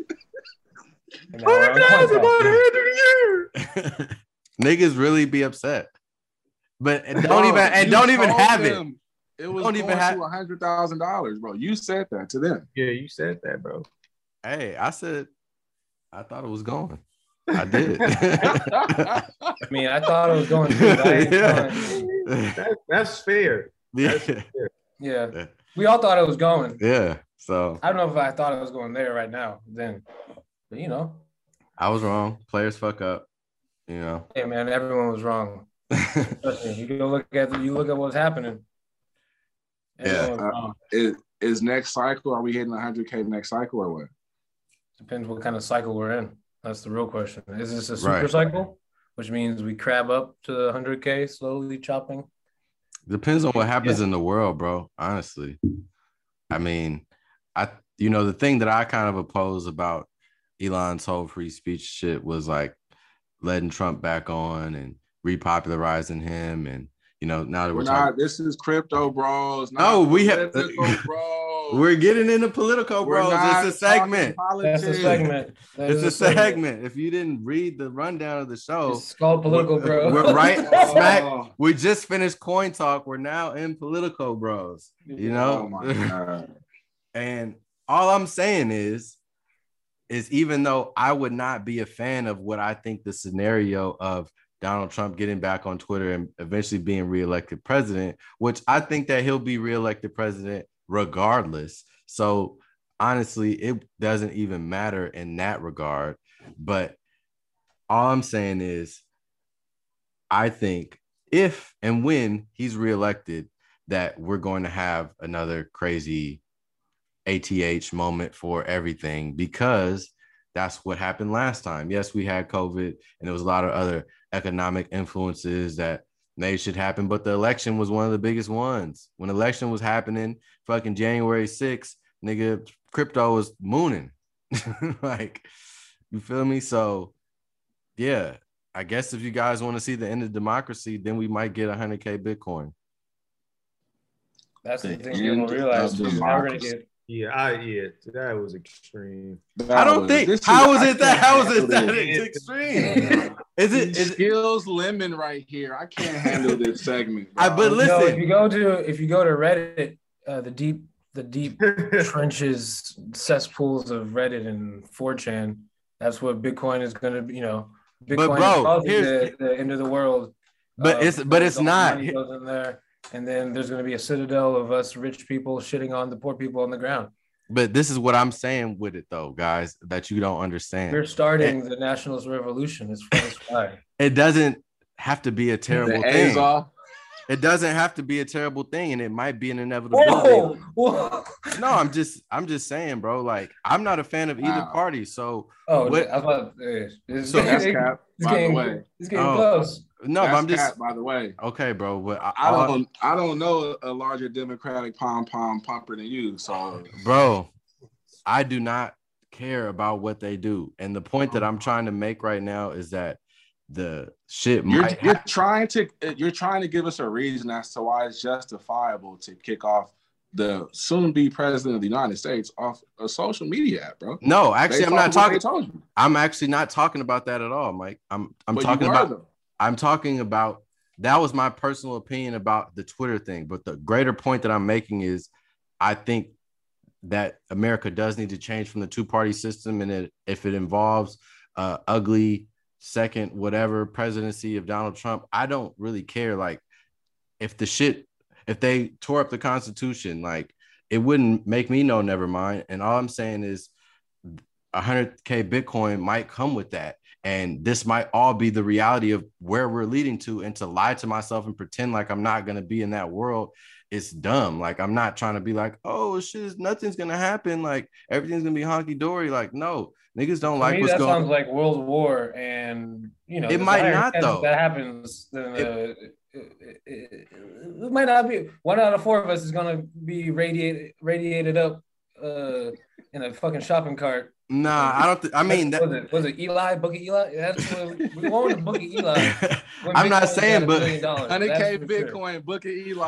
Hundred thousand by the end of the year.
Niggas really be upset, but and don't bro, even and don't even have
them
it.
It was
don't
going
even have
to a hundred thousand dollars, bro. You said that to them.
Yeah, you said that, bro.
Hey, I said I thought it was going. I did.
I mean, I thought it was going to. Right?
Yeah. That, that's fair.
Yeah.
That's fair.
Yeah. Yeah. We all thought it was going.
Yeah. So
I don't know if I thought it was going there right now. Then, but you know,
I was wrong. Players fuck up. You know.
Hey man, everyone was wrong. You go look at the, you look at what's happening.
Everyone yeah. Uh, is, is next cycle? Are we hitting one hundred K next cycle or what?
Depends what kind of cycle we're in. That's the real question. Is this a super
right.
cycle, which means we crab up to the one hundred K, slowly chopping?
Depends on what happens yeah. in the world, bro. Honestly, I mean, I you know the thing that I kind of oppose about Elon's whole free speech shit was like letting Trump back on and repopularizing him, and you know now that we're,
we're
talking,
not. This is crypto bros.
No, we have. We're getting into political, bros. It's a segment.
That's a segment. That
it's a, a segment. segment. If you didn't read the rundown of the show,
it's called political, bro.
We're right smack. We just finished Coin Talk. We're now in political, bros. You know.
Oh my God.
And all I'm saying is, is even though I would not be a fan of what I think the scenario of Donald Trump getting back on Twitter and eventually being reelected president, which I think that he'll be reelected president regardless. So honestly, it doesn't even matter in that regard. But all I'm saying is, I think if and when he's reelected, that we're going to have another crazy A T H moment for everything, because that's what happened last time. Yes, we had COVID and there was a lot of other economic influences that made shit happen, but the election was one of the biggest ones. When election was happening, fucking January sixth, nigga, crypto was mooning. Like, you feel me? So, yeah, I guess if you guys want to see the end of democracy, then we might get one hundred K Bitcoin.
That's the, the thing you don't realize. We're never gonna get.
Yeah, I yeah, that was extreme.
That I don't was, think. How is it that? How is it that it's extreme? Is it is
skills lemon right here? I can't handle this segment.
I, but listen,
no, if you go to if you go to Reddit, uh, the deep the deep trenches, cesspools of Reddit and four chan, that's what Bitcoin is going to be. You know, Bitcoin
but bro,
is the, the end of the world.
But uh, it's but it's not.
Money goes in there. And then there's going to be a citadel of us rich people shitting on the poor people on the ground.
But this is what I'm saying with it, though, guys, that you don't understand.
We're starting it, the nationalist revolution. It's fun.
It doesn't have to be a terrible thing. It doesn't have to be a terrible thing, and it might be an inevitability.
Whoa, whoa.
No, I'm just, I'm just saying, bro. Like, I'm not a fan of either wow. party. So,
oh, what, I was about to, it's,
so that's cap.
It's
by
getting,
the way,
it's getting
oh,
close.
No, but I'm just,
cap, by the way.
Okay, bro. But I,
I don't, I don't know a larger Democratic pom pom pumper than you. So,
bro, I do not care about what they do, and the point that I'm trying to make right now is that the shit
you're,
might
you're trying to you're trying to give us a reason as to why it's justifiable to kick off the soon-be president of the United States off a social media app, bro.
No, actually,
Based
I'm not
off of what
talking.
they told you.
I'm actually not talking about that at all, Mike. I'm I'm
But you
talking
were,
about.
though.
I'm talking about that was my personal opinion about the Twitter thing. But the greater point that I'm making is, I think that America does need to change from the two-party system, and it, if it involves uh, ugly second whatever presidency of Donald Trump, I don't really care. Like, if the shit, if they tore up the Constitution, like, it wouldn't make me know, never mind. And all I'm saying is one hundred K Bitcoin might come with that. And this might all be the reality of where we're leading to. And to lie to myself and pretend like I'm not going to be in that world, it's dumb. Like, I'm not trying to be like, oh, shit, nothing's going to happen. Like, everything's going to be honky-dory. Like, no, niggas don't
To
like
me,
what's
that
going on.
sounds like World War. And, you know,
It
the
might
higher
not,
chance
though.
That happens, then
It-
uh, it, it, it might not be. One out of four of us is going to be radiated, radiated up uh, in a fucking shopping cart.
Nah, I don't. Th- I mean, that,
was it was it Eli Book of Eli? That's what we want the Book of Eli. When
I'm not
Bitcoin
saying,
got a
but
billion dollars,
one hundred K
that's for sure.
Bitcoin, Book of Eli.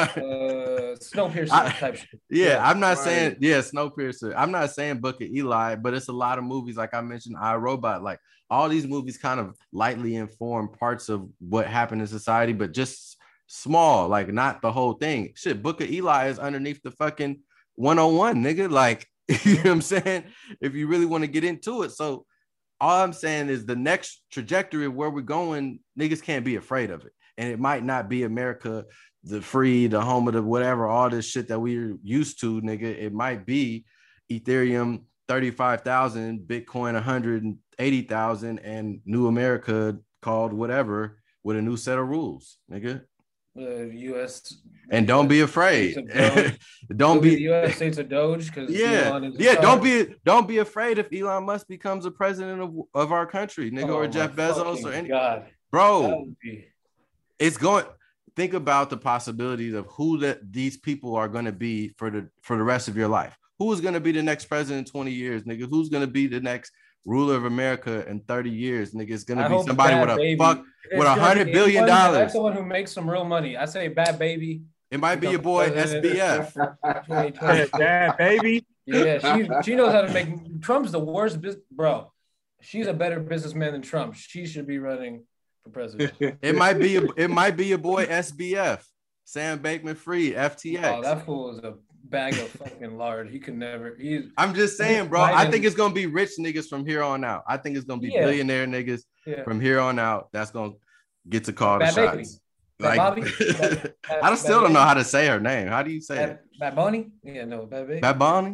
Uh, Snowpiercer
I-
type shit.
yeah, I'm not
right.
saying, yeah, Snowpiercer. I'm not saying Book of Eli, but it's a lot of movies, like I mentioned, iRobot. Like, all these movies kind of lightly inform parts of what happened in society, but just small, like not the whole thing. Shit, Book of Eli is underneath the fucking one oh one, nigga. Like, you know what I'm saying? If you really want to get into it. So all I'm saying is the next trajectory of where we're going, niggas can't be afraid of it. And it might not be America, the free, the home of the whatever, all this shit that we're used to, nigga. It might be Ethereum thirty-five thousand, Bitcoin one hundred eighty thousand, and New America called whatever with a new set of rules, nigga.
The U S
And don't be afraid. Don't be
the U S states a Doge because
yeah, yeah. Don't be don't be afraid if Elon Musk becomes a president of, of our country, nigga,
Oh
or
my
Jeff Bezos or
fucking
any
God. That
bro.
would be-
It's going. Think about the possibilities of who that these people are going to be for the for the rest of your life. Who is going to be the next president in twenty years, nigga? Who's going to be the next ruler of America in thirty years, nigga? It's going to
I
be
hope
somebody
Bad
with a
Baby-
fuck
it's
with a
gonna
hundred
be
billion
anyone-
dollars.
That's the one who makes some real money. I say Bad Baby.
It might be your boy S B F.
twenty twenty.
Yeah, baby.
Yeah, she she knows how to make. Trump's the worst business, bro. She's a better businessman than Trump. She should be running for president.
It might be it might be your boy S B F, Sam Bankman-Fried, F T X.
Oh, that fool is a bag of fucking lard. He could never. He's.
I'm just saying, bro. I think it's gonna be rich niggas from here on out. I think it's gonna be
Yeah.
billionaire niggas
Yeah.
from here on out. That's gonna get to call
Bad
the
Baby.
shots.
Bad
Like,
Bobby? Bad- Bad-
I still
Bad
don't know
Baby?
how to say her name. How do you say
Bad,
it?
Bad Bunny? Yeah, no, Bad Baby.
Bad Bunny?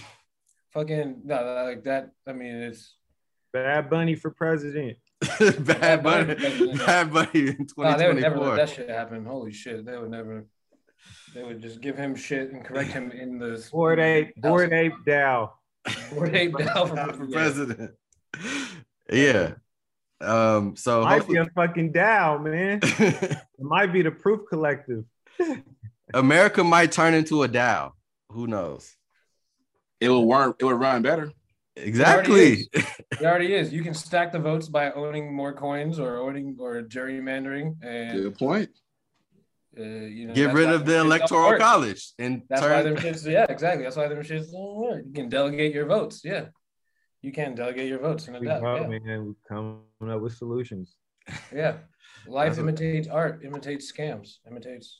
Fucking no, like that. I mean, it's
Bad Bunny for president.
Bad Bunny.
Bunny.
Bad Bunny in
no, they would never let
twenty twenty-four.
that shit happen. Holy shit, they would never. They would just give him shit and correct him in the
Board Ape, Board Ape Dow.
Board Ape down for,
For
yeah.
president. Yeah. Um, so
Might be a fucking Dow, man. It might be the Proof Collective.
America might turn into a Dow. Who knows?
It will run. It would run better.
Exactly.
It already is. You can stack the votes by owning more coins or owning or gerrymandering, and
Good point.
uh, you know,
Get
that's
rid
why
of the
them shits don't
electoral
work.
college and
That's
turn.
why them shits. Yeah, exactly. That's why them shits don't work. You can delegate your votes. Yeah, you can delegate your votes. No
We
doubt.
know,
Yeah.
man, we coming up with solutions.
yeah. Life
That's what-
imitates art. Imitates scams. Imitates.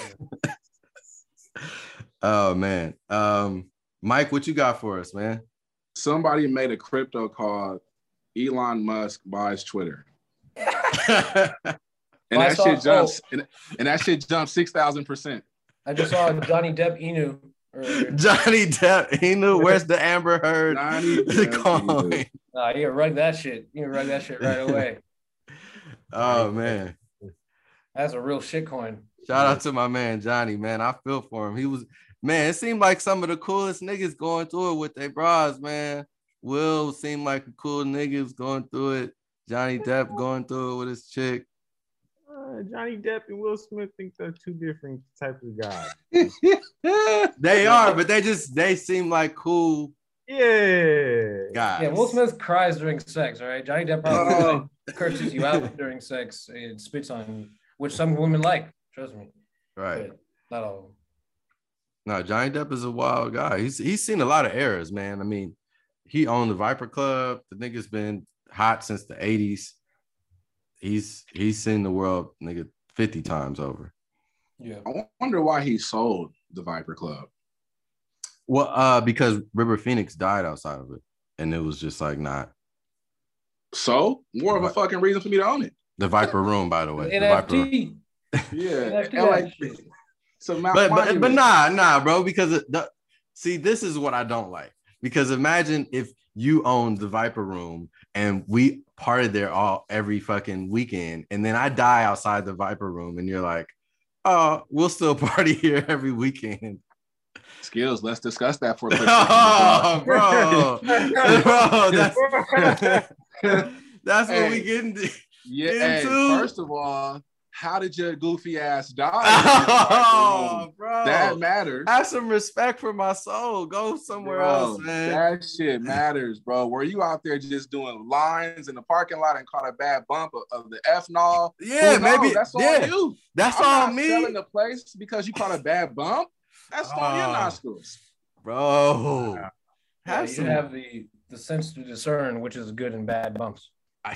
Oh man. Um, Mike, what you got for us, man?
Somebody made a crypto called Elon Musk buys Twitter, and
I
that
saw-
shit jumps. And, and that shit jumped six thousand percent.
I just saw Johnny Depp Inu earlier.
Johnny Depp. He knew where's the Amber Heard
Johnny
the
Depp,
coin.
Nah, you can rug that shit. You can rug that shit right away.
Oh man.
That's a real shit coin.
Shout out to my man Johnny, man. I feel for him. He was, man, it seemed like some of the coolest niggas going through it with their bras, man. Will seemed like a cool niggas going through it. Johnny Depp going through it with his chick.
Uh, Johnny Depp and Will Smith think they're two different types of guys.
They are, but they just they seem like cool
Yeah.
guys.
Yeah, Will Smith cries during sex, all right? Johnny Depp probably like, curses you out during sex and spits on you, which some women like, trust me.
Right.
But not all of them.
No, Johnny Depp is a wild guy. He's he's seen a lot of eras, man. I mean, he owned the Viper Club. The nigga's been hot since the eighties. He's he's seen the world, nigga, fifty times over.
Yeah. I wonder why he sold the Viper Club.
Well, uh, because River Phoenix died outside of it, and it was just like not.
So more of a fucking reason for me to own it.
The Viper Room, by the way.
N
The
F
Viper Room.
T.
Yeah.
N F T.
So,
but but, but nah, nah, bro. Because it, the, see, this is what I don't like. Because imagine if you owned the Viper Room and we partied there all every fucking weekend, and then I die outside the Viper Room, and you're like, "Oh, we'll still party here every weekend."
Skills. Let's discuss that for a quick
oh, bro, bro, that's that's
hey,
what we getting to,
yeah,
get
hey,
into.
First of all, how did your goofy ass die?
Oh, bro,
that matters.
Have some respect for my soul. Go somewhere
bro,
else, man.
That shit matters, bro. Were you out there just doing lines in the parking lot and caught a bad bump of, of the ethanol?
Yeah, maybe
that's
yeah.
on you.
That's
I'm
on
not
me.
Selling the place because you caught a bad bump. That's
uh,
on your nostrils,
bro.
Yeah,
have
you
some...
have the the sense to discern which is good and bad bumps.
I...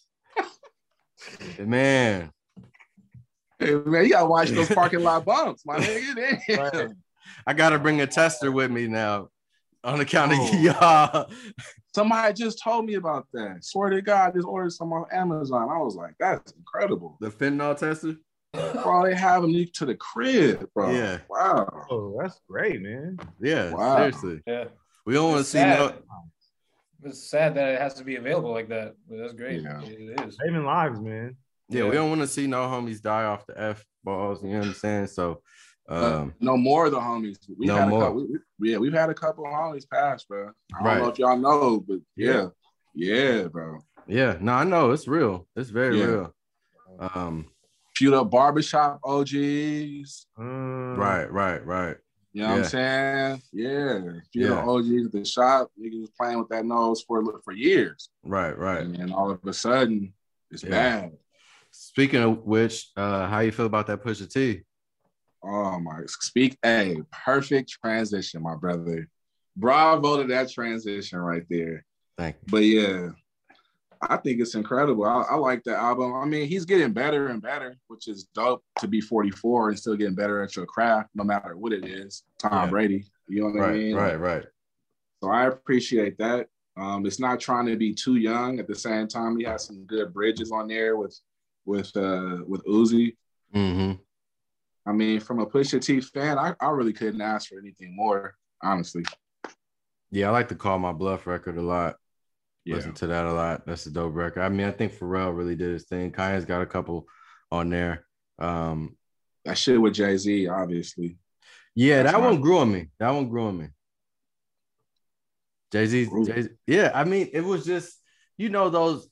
man.
Hey, man, you gotta watch those parking lot bumps, my nigga.
Right. I gotta bring a tester with me now, on account of
oh.
y'all.
Somebody just told me about that. Swear to God, I just ordered some on Amazon. I was like, that's incredible.
The fentanyl tester.
Bro, they have them to the crib, bro.
Yeah.
Wow.
Oh, that's great, man.
Yeah.
Wow.
Seriously.
Yeah.
We don't want to see
sad.
no.
It's sad that it has to be available like that, but that's great.
Yeah.
It is.
Saving lives, man.
Yeah,
Yeah.
we don't want to see no homies die off the F balls. You know what I'm saying? So, um,
uh, no more of the homies. We've
no
had
more.
A couple, we, yeah, we've had a couple of homies pass, bro. I don't
Right.
know if y'all know, but yeah, yeah, bro.
yeah, no, I know it's real. It's very
Yeah.
real. Um,
Feud up barbershop O Gs.
Mm.
right, right, right.
You know what
Yeah.
I'm saying? Yeah. Feud
Yeah.
up O Gs at the shop. Niggas was playing with that nose for for years.
Right, right.
And then all of a sudden, it's
Yeah.
bad.
Speaking of which, uh, how you feel about that Pusha T?
Oh my, speak a perfect transition, my brother. Bravo to that transition right there.
Thank you.
But yeah, I think it's incredible. I, I like the album. I mean, he's getting better and better, which is dope to be forty-four and still getting better at your craft, no matter what it is. Tom
Yeah.
Brady, you know what
Right,
I mean?
right, right.
So I appreciate that. Um, it's not trying to be too young. At the same time, he has some good bridges on there with with uh, with Uzi.
Mm-hmm.
I mean, from a Pusha T fan, I, I really couldn't ask for anything more, honestly.
Yeah, I like to Call My Bluff record a lot.
Yeah.
Listen to that a lot. That's a dope record. I mean, I think Pharrell really did his thing. Kanye's got a couple on there. Um,
That shit with Jay-Z, obviously.
yeah,
That's
that
my-
one grew on me. That one grew on me. Jay-Z,
Grew.
Jay-Z. Yeah, I mean, it was just, you know, those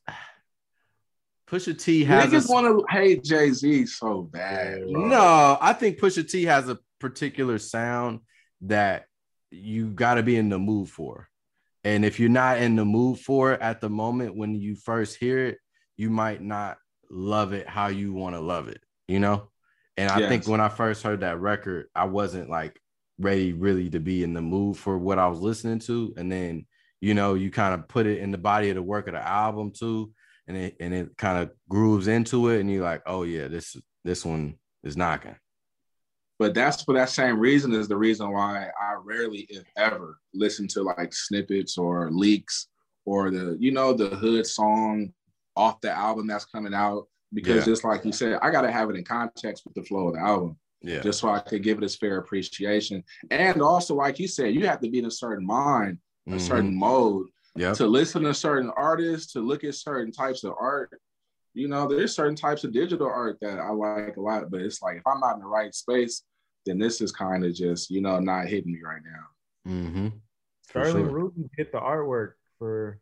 Pusha T has
Niggas
a,
want to hate Jay-Z so bad. bro.
no, I think Pusha T has a particular sound that you got to be in the mood for. And if you're not in the mood for it at the moment when you first hear it, you might not love it how you want to love it, you know? And I
Yes.
think when I first heard that record, I wasn't like ready really to be in the mood for what I was listening to. And then, you know, you kind of put it in the body of the work of the album too. And it and it kind of grooves into it. And you're like, oh yeah, this this one is knocking.
But that's for that same reason is the reason why I rarely, if ever, listen to like snippets or leaks or the, you know, the hood song off the album that's coming out. Because
Yeah.
just like you said, I got to have it in context with the flow of the album.
Yeah.
Just so I could give it its fair appreciation. And also, like you said, you have to be in a certain mind, a
Mhm.
certain mode
Yep.
to listen to certain artists, to look at certain types of art. You know, there's certain types of digital art that I like a lot, but it's like if I'm not in the right space, then this is kind of just, you know, not hitting me right now.
Mm-hmm. For
Sterling
sure.
Ruby did the artwork for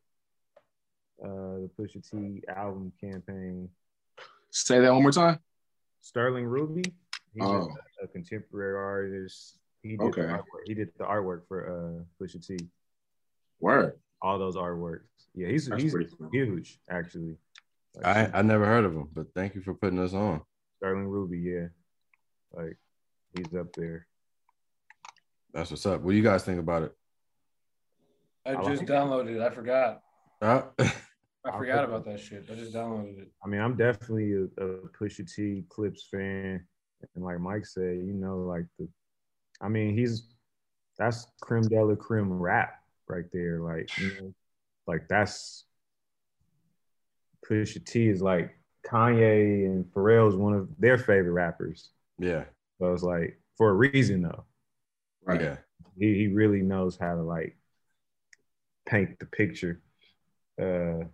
uh, the Pusha T album campaign.
Say that one more time.
Sterling Ruby, he's
Oh.
a, a contemporary artist. He did
Okay.
the artwork. He did the artwork for uh, Pusha T.
Word.
All those artworks. Yeah, he's
That's
he's
pretty cool.
huge actually. Like,
I, I never heard of him, but thank you for putting us on.
Sterling Ruby, yeah, like he's up there.
That's what's up. What do you guys think about it?
I just downloaded it. I forgot.
Uh,
I forgot about that shit. I just downloaded it.
I mean, I'm definitely a, a Pusha T Clips fan, and like Mike said, you know, like the, I mean, he's that's creme de la creme rap right there. Like, you know, like that's Pusha T is like Kanye and Pharrell's one of their favorite rappers.
Yeah.
So it's like for a reason though.
Right. Yeah.
He he really knows how to like paint the picture. Uh,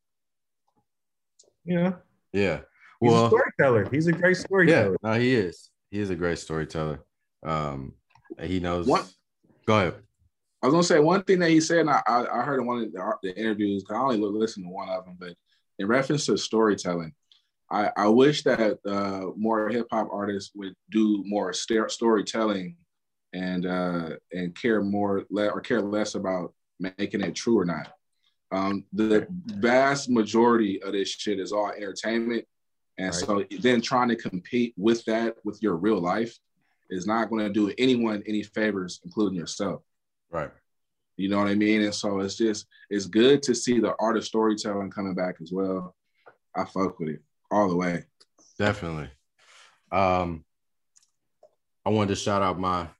you know.
Yeah.
He's
Well,
a storyteller. He's a great storyteller.
Yeah, no, he is. He is a great storyteller. Um, he knows.
What?
Go ahead.
I was gonna say one thing that he said, and I, I heard in one of the, the interviews. I only listened to one of them, but in reference to storytelling, I, I wish that uh, more hip hop artists would do more st- storytelling and uh, and care more le- or care less about making it true or not. Um, the vast majority of this shit is all entertainment, and right. so then trying to compete with that with your real life is not going to do anyone any favors, including yourself.
Right.
You know what I mean? And so it's just, it's good to see the art of storytelling coming back as well. I fuck with it all the way.
Definitely. Um, I wanted to shout out my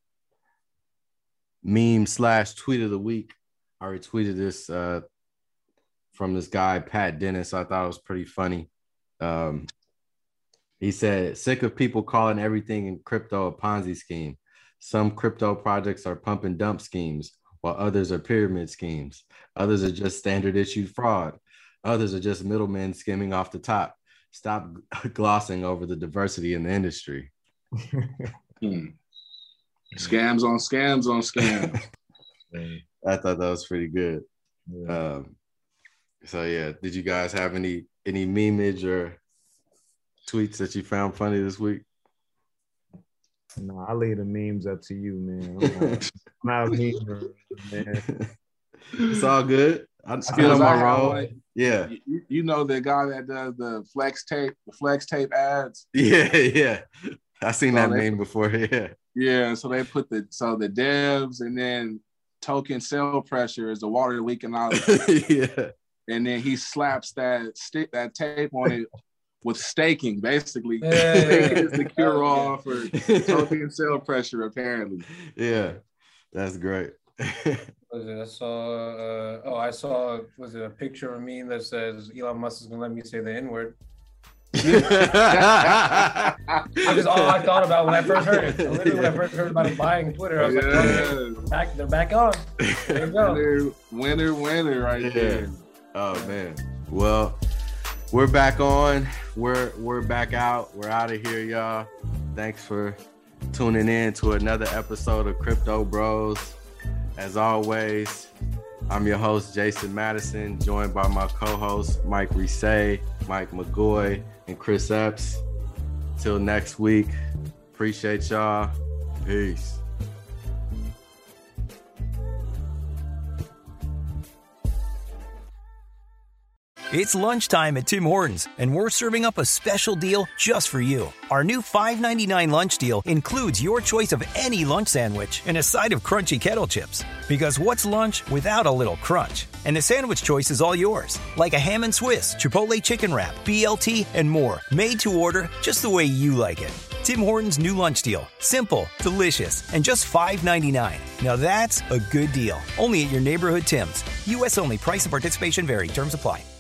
meme slash tweet of the week. I retweeted this uh, from this guy, Pat Dennis. I thought it was pretty funny. Um, he said, sick of people calling everything in crypto a Ponzi scheme. Some crypto projects are pump and dump schemes, while others are pyramid schemes. Others are just standard issue fraud. Others are just middlemen skimming off the top. Stop glossing over the diversity in the industry.
hmm. Scams on scams on scams.
I thought that was pretty good. Yeah. Um, so yeah, did you guys have any any memeage or tweets that you found funny this week?
No, I leave the memes up to you, man. I'm not, I'm not a meme, man.
It's all good. I'm still on my role. Like, yeah.
You, you know the guy that does the flex tape, the flex tape ads?
Yeah, yeah. I seen
so
that
they,
meme before. Yeah.
Yeah. So they put the so the devs and then token cell pressure is the water leaking out.
Yeah.
And then he slaps that stick that tape on it. With staking, basically.
Yeah.
Staking is the cure-all for token cell pressure, apparently.
Yeah, that's great.
Was it, I saw, uh, oh, I saw, was it a picture of me that says Elon Musk is going to let me say the N-word? That is all I thought about when I first heard it. Literally, when I first heard about it buying Twitter, I was yeah. like, okay, back, they're back on. There you go.
Winner, winner, winner right yeah. there.
Oh, man. Well, we're back on. We're we're back out. We're out of here, y'all. Thanks for tuning in to another episode of Crypto Bros. As always, I'm your host, Jason Madison, joined by my co-hosts, Mike Risay, Mike McGoy, and Chris Epps. Till next week, appreciate y'all. Peace.
It's lunchtime at Tim Hortons, and we're serving up a special deal just for you. Our new five ninety-nine lunch deal includes your choice of any lunch sandwich and a side of crunchy kettle chips. Because what's lunch without a little crunch? And the sandwich choice is all yours, like a ham and Swiss, Chipotle chicken wrap, B L T, and more, made to order just the way you like it. Tim Hortons' new lunch deal. Simple, delicious, and just five ninety-nine. Now that's a good deal. Only at your neighborhood Tim's. U S only. Price and participation vary. Terms apply.